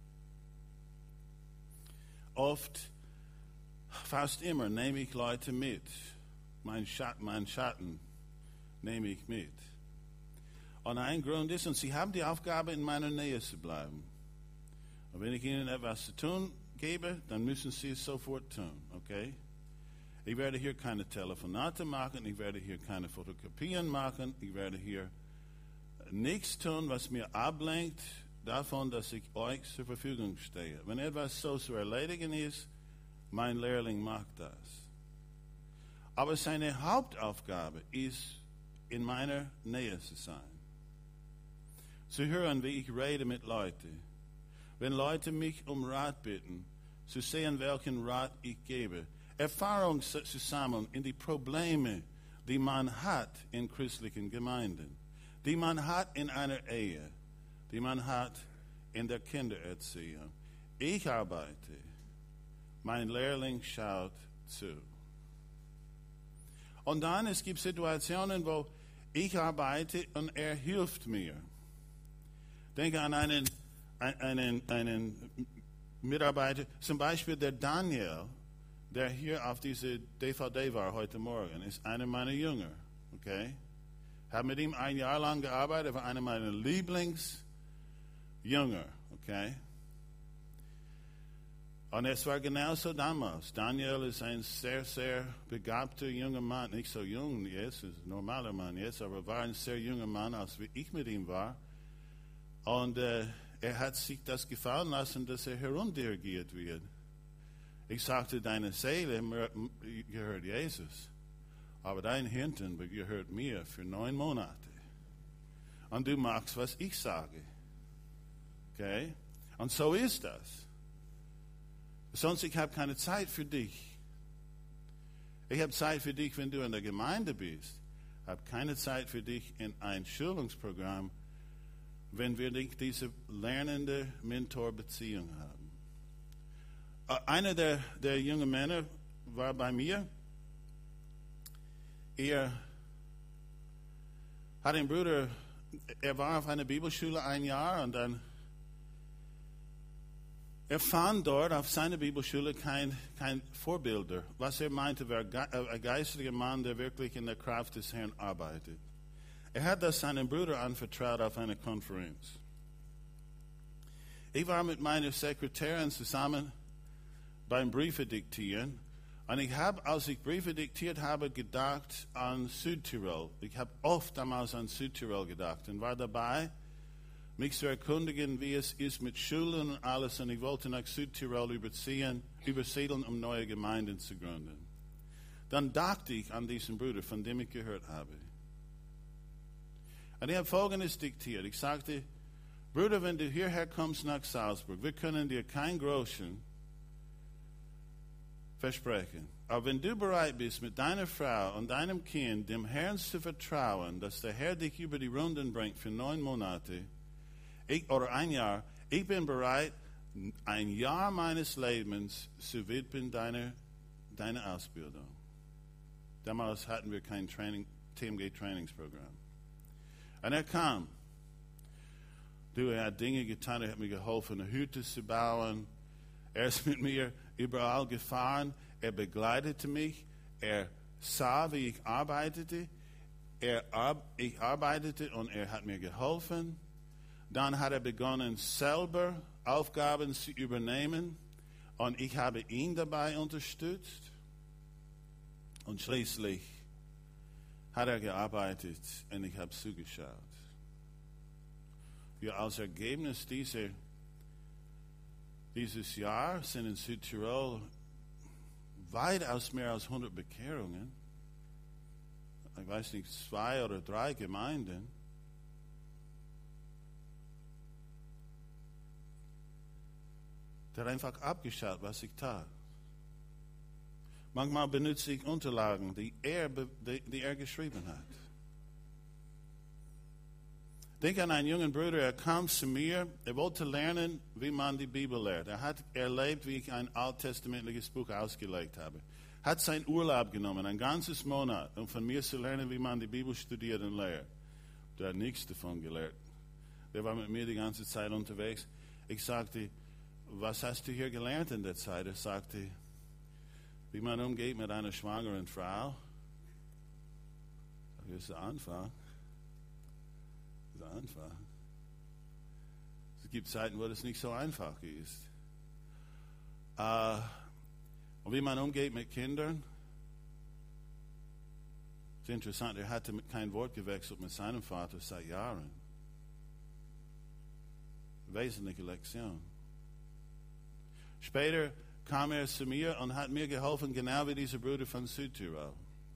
Oft, fast immer, nehme ich Leute mit. Mein Schatten nehme ich mit. Und ein Grund ist, und sie haben die Aufgabe, in meiner Nähe zu bleiben. Und wenn ich ihnen etwas zu tun gebe, dann müssen sie es sofort tun, okay? Ich werde hier keine Telefonate machen, ich werde hier keine Fotokopien machen, ich werde hier nichts tun, was mir ablenkt davon, dass ich euch zur Verfügung stehe. Wenn etwas so zu erledigen ist, mein Lehrling macht das. Aber seine Hauptaufgabe ist, in meiner Nähe zu sein. Zu hören, wie ich rede mit Leuten. Wenn Leute mich um Rat bitten, zu sehen, welchen Rat ich gebe. Erfahrung zu sammeln in die Probleme, die man hat in christlichen Gemeinden, die man hat in einer Ehe, die man hat in der Kindererziehung. Ich arbeite, mein Lehrling schaut zu. Und dann, es gibt Situationen, wo ich arbeite und er hilft mir. Denke an einen Mitarbeiter, zum Beispiel der Daniel, der hier auf diese DVD war heute Morgen, ist einer meiner Jünger. Okay? Habe mit ihm ein Jahr lang gearbeitet, war einer meiner Lieblingsjünger. Okay? Und es war genauso damals. Daniel ist ein sehr, sehr begabter junger Mann. Nicht so jung jetzt, ist ein normaler Mann jetzt, aber war ein sehr junger Mann, als ich mit ihm war. Und er hat sich das gefallen lassen, dass er herumdirigiert wird. Ich sagte, deine Seele gehört Jesus, aber dein Hintern gehört mir für 9 Monate. Und du machst, was ich sage. Okay? Und so ist das. Sonst, ich habe keine Zeit für dich. Ich habe Zeit für dich, wenn du in der Gemeinde bist. Ich habe keine Zeit für dich in ein Schulungsprogramm, wenn wir nicht diese lernende Mentor-Beziehung haben. Einer der jungen Männer war bei mir. Er hat einen Bruder, er war auf einer Bibelschule ein Jahr und dann er fand dort auf seiner Bibelschule kein Vorbilder. Was er meinte, war ein geistlicher Mann, der wirklich in der Kraft des Herrn arbeitet. Er hat das seinem Bruder anvertraut auf einer Konferenz. Ich war mit meiner Sekretärin zusammen beim Briefe diktieren. Und ich habe, als ich Briefe diktiert habe, gedacht an Südtirol. Ich habe oft damals an Südtirol gedacht und war dabei, mich zu erkundigen, wie es ist mit Schulen und alles. Und ich wollte nach Südtirol übersiedeln, um neue Gemeinden zu gründen. Dann dachte ich an diesen Bruder, von dem ich gehört habe. Und ich habe Folgendes diktiert. Ich sagte, Bruder, wenn du hierher kommst nach Salzburg, wir können dir kein Groschen versprechen. Aber wenn du bereit bist, mit deiner Frau und deinem Kind dem Herrn zu vertrauen, dass der Herr dich über die Runden bringt für 9 Monate oder ein Jahr, ich bin bereit, ein Jahr meines Lebens zu widmen deiner Ausbildung. Damals hatten wir kein TMG-Trainingsprogramm. Und er kam. Er hat Dinge getan, er hat mir geholfen, eine Hütte zu bauen. Er ist mit mir überall gefahren. Er begleitete mich. Er sah, wie ich arbeitete. Ich arbeitete und er hat mir geholfen. Dann hat er begonnen, selber Aufgaben zu übernehmen. Und ich habe ihn dabei unterstützt. Und schließlich hat er gearbeitet und ich habe zugeschaut. Ja, als Ergebnis dieses Jahres sind in Südtirol weitaus mehr als 100 Bekehrungen. Ich weiß nicht, 2 oder 3 Gemeinden. Der hat einfach abgeschaut, was ich tat. Manchmal benutze ich Unterlagen, die er geschrieben hat. Denke an einen jungen Bruder, er kam zu mir, er wollte lernen, wie man die Bibel lehrt. Er hat erlebt, wie ich ein alttestamentliches Buch ausgelegt habe. Hat seinen Urlaub genommen, ein ganzes Monat, um von mir zu lernen, wie man die Bibel studiert und lehrt. Der hat nichts davon gelernt. Der war mit mir die ganze Zeit unterwegs. Ich sagte, was hast du hier gelernt in der Zeit? Er sagte, wie man umgeht mit einer schwangeren Frau. Das ist der Anfang. so einfach. Es gibt Zeiten, wo das nicht so einfach ist. Und wie man umgeht mit Kindern, ist interessant, er hatte kein Wort gewechselt mit seinem Vater seit Jahren. Wesentliche Lektion. Später kam er zu mir und hat mir geholfen, genau wie dieser Bruder von Südtirol.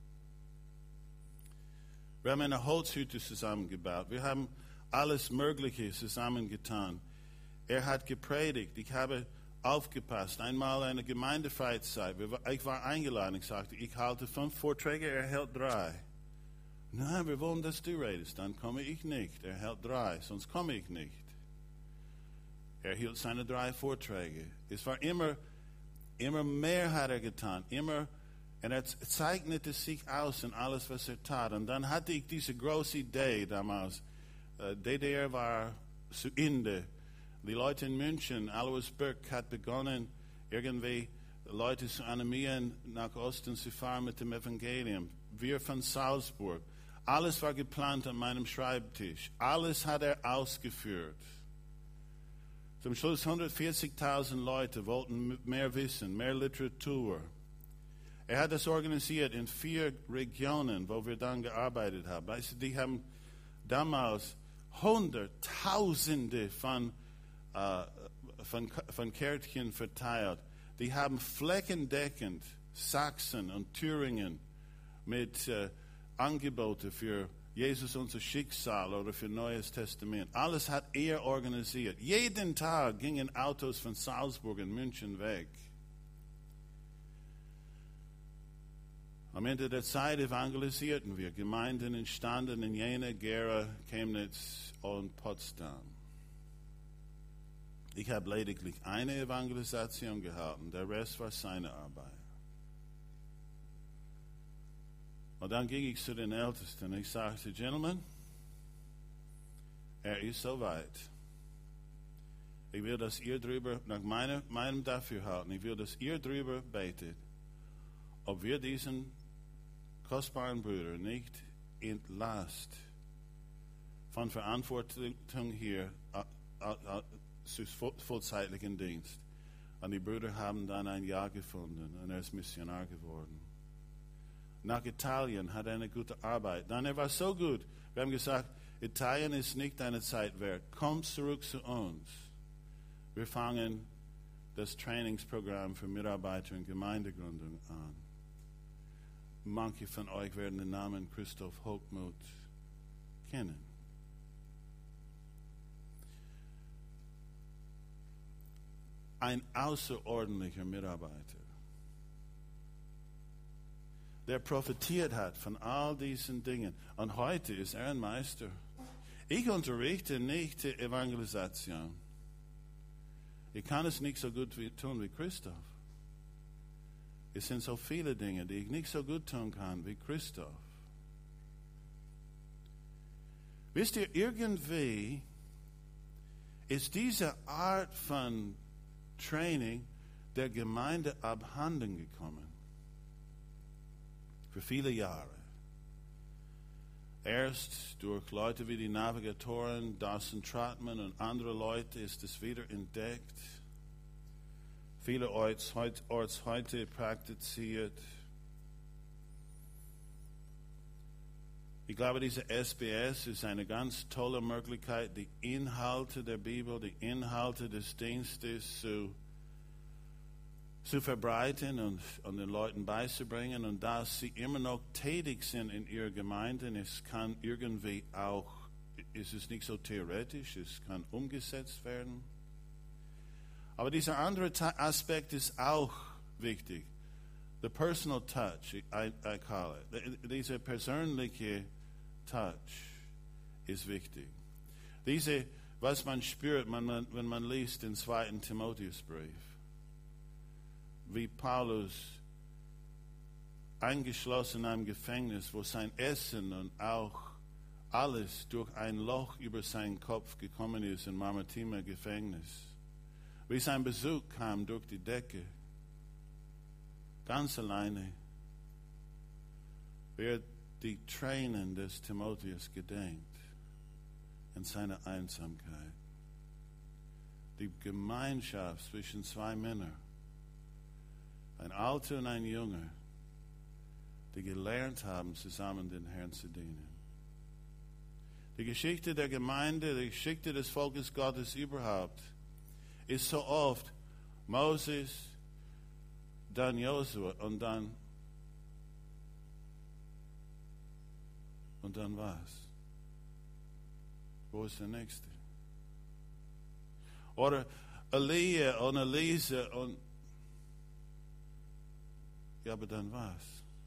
Wir haben eine Holzhütte zusammengebaut. Wir haben alles Mögliche zusammengetan. Er hat gepredigt. Ich habe aufgepasst. Einmal eine Gemeindefreizeit. Ich war eingeladen. Ich sagte, ich halte 5 Vorträge, er hält 3. Nein, wir wollen, dass du redest. Dann komme ich nicht. Er hält 3, sonst komme ich nicht. Er hielt seine 3 Vorträge. Es war immer mehr hat er getan. Und er zeichnete sich aus in alles, was er tat. Und dann hatte ich diese große Idee damals. DDR war zu Ende. Die Leute in München, Alois Burke hat begonnen, irgendwie Leute zu animieren, nach Osten zu fahren mit dem Evangelium. Wir von Salzburg. Alles war geplant an meinem Schreibtisch. Alles hat er ausgeführt. Zum Schluss 140.000 Leute wollten mehr wissen, mehr Literatur. Er hat das organisiert in 4 Regionen, wo wir dann gearbeitet haben. Weißt du, die haben damals Hunderttausende von Kärtchen verteilt. Die haben flächendeckend Sachsen und Thüringen mit Angebote für Jesus unser Schicksal oder für Neues Testament. Alles hat er organisiert. Jeden Tag gingen Autos von Salzburg und München weg. Am Ende der Zeit evangelisierten wir. Gemeinden entstanden in Jena, Gera, Chemnitz und Potsdam. Ich habe lediglich eine Evangelisation gehalten. Der Rest war seine Arbeit. Und dann ging ich zu den Ältesten. Ich sagte, Gentlemen, er ist soweit. Ich will, dass ihr drüber, nach meinem Dafürhalten, ich will, dass ihr drüber betet, ob wir diesen kostbaren Bruder nicht entlasst von Verantwortung hier zu vollzeitlichen Dienst. Und die Brüder haben dann ein Ja gefunden und er ist Missionar geworden. Nach Italien hat er eine gute Arbeit. Dann er war so gut. Wir haben gesagt, Italien ist nicht deine Zeit wert. Komm zurück zu uns. Wir fangen das Trainingsprogramm für Mitarbeiter in Gemeindegründung an. Manche von euch werden den Namen Christoph Hochmuth kennen. Ein außerordentlicher Mitarbeiter, der profitiert hat von all diesen Dingen. Und heute ist er ein Meister. Ich unterrichte nicht Evangelisation. Ich kann es nicht so gut tun wie Christoph. Es sind so viele Dinge, die ich nicht so gut tun kann wie Christoph. Wisst ihr, irgendwie ist diese Art von Training der Gemeinde abhanden gekommen. Für viele Jahre. Erst durch Leute wie die Navigatoren, Dawson Trotman und andere Leute ist es wieder entdeckt. Viele Orts heute praktiziert. Ich glaube, diese SBS ist eine ganz tolle Möglichkeit, die Inhalte der Bibel, die Inhalte des Dienstes zu verbreiten und den Leuten beizubringen. Und da sie immer noch tätig sind in ihrer Gemeinde, es kann irgendwie auch, es ist nicht so theoretisch, es kann umgesetzt werden. Aber dieser andere Aspekt ist auch wichtig. The personal touch, I call it. Dieser persönliche Touch ist wichtig. Was man spürt, wenn man liest den 2. Timotheusbrief. Wie Paulus eingeschlossen in einem Gefängnis, wo sein Essen und auch alles durch ein Loch über seinen Kopf gekommen ist im Marmatima Gefängnis. Wie sein Besuch kam durch die Decke, ganz alleine, wer die Tränen des Timotheus gedenkt. in seiner Einsamkeit. Die Gemeinschaft zwischen zwei Männern, ein Alter und ein Junger, die gelernt haben, zusammen den Herrn zu dienen. Die Geschichte der Gemeinde, die Geschichte des Volkes Gottes überhaupt, ist so oft Moses, dann Josua und dann was? Wo ist der Nächste? Oder Elia und Elisa und ja, aber dann was?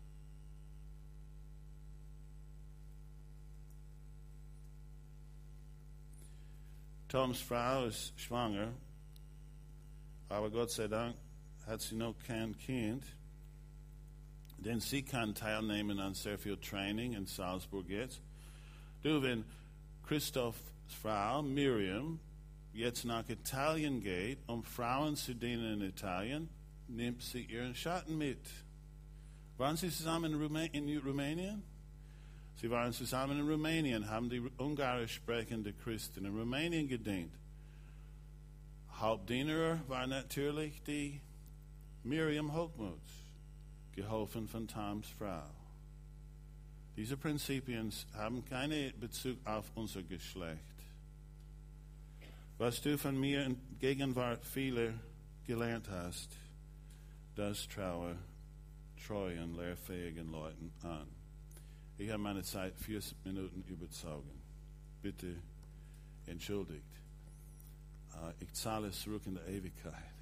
Toms Frau ist schwanger, aber Gott sei Dank hat sie noch kein Kind, denn sie kann teilnehmen an sehr viel Training in Salzburg jetzt. Du, wenn Christophs Frau Miriam jetzt nach Italien geht, um Frauen zu dienen in Italien, nimmt sie ihren Schatten mit. Waren sie zusammen in Rumänien? Sie waren zusammen in Rumänien, haben die ungarisch sprechende Christen in Rumänien gedient. Hauptdiener war natürlich die Miriam Hochmuth, geholfen von Toms Frau. Diese Prinzipien haben keinen Bezug auf unser Geschlecht. Was du von mir in Gegenwart vieler gelernt hast, das traue treuen, lehrfähigen Leuten an. Ich habe meine Zeit 40 Minuten überzogen. Bitte entschuldigt. Ich zahle es zurück in der Ewigkeit.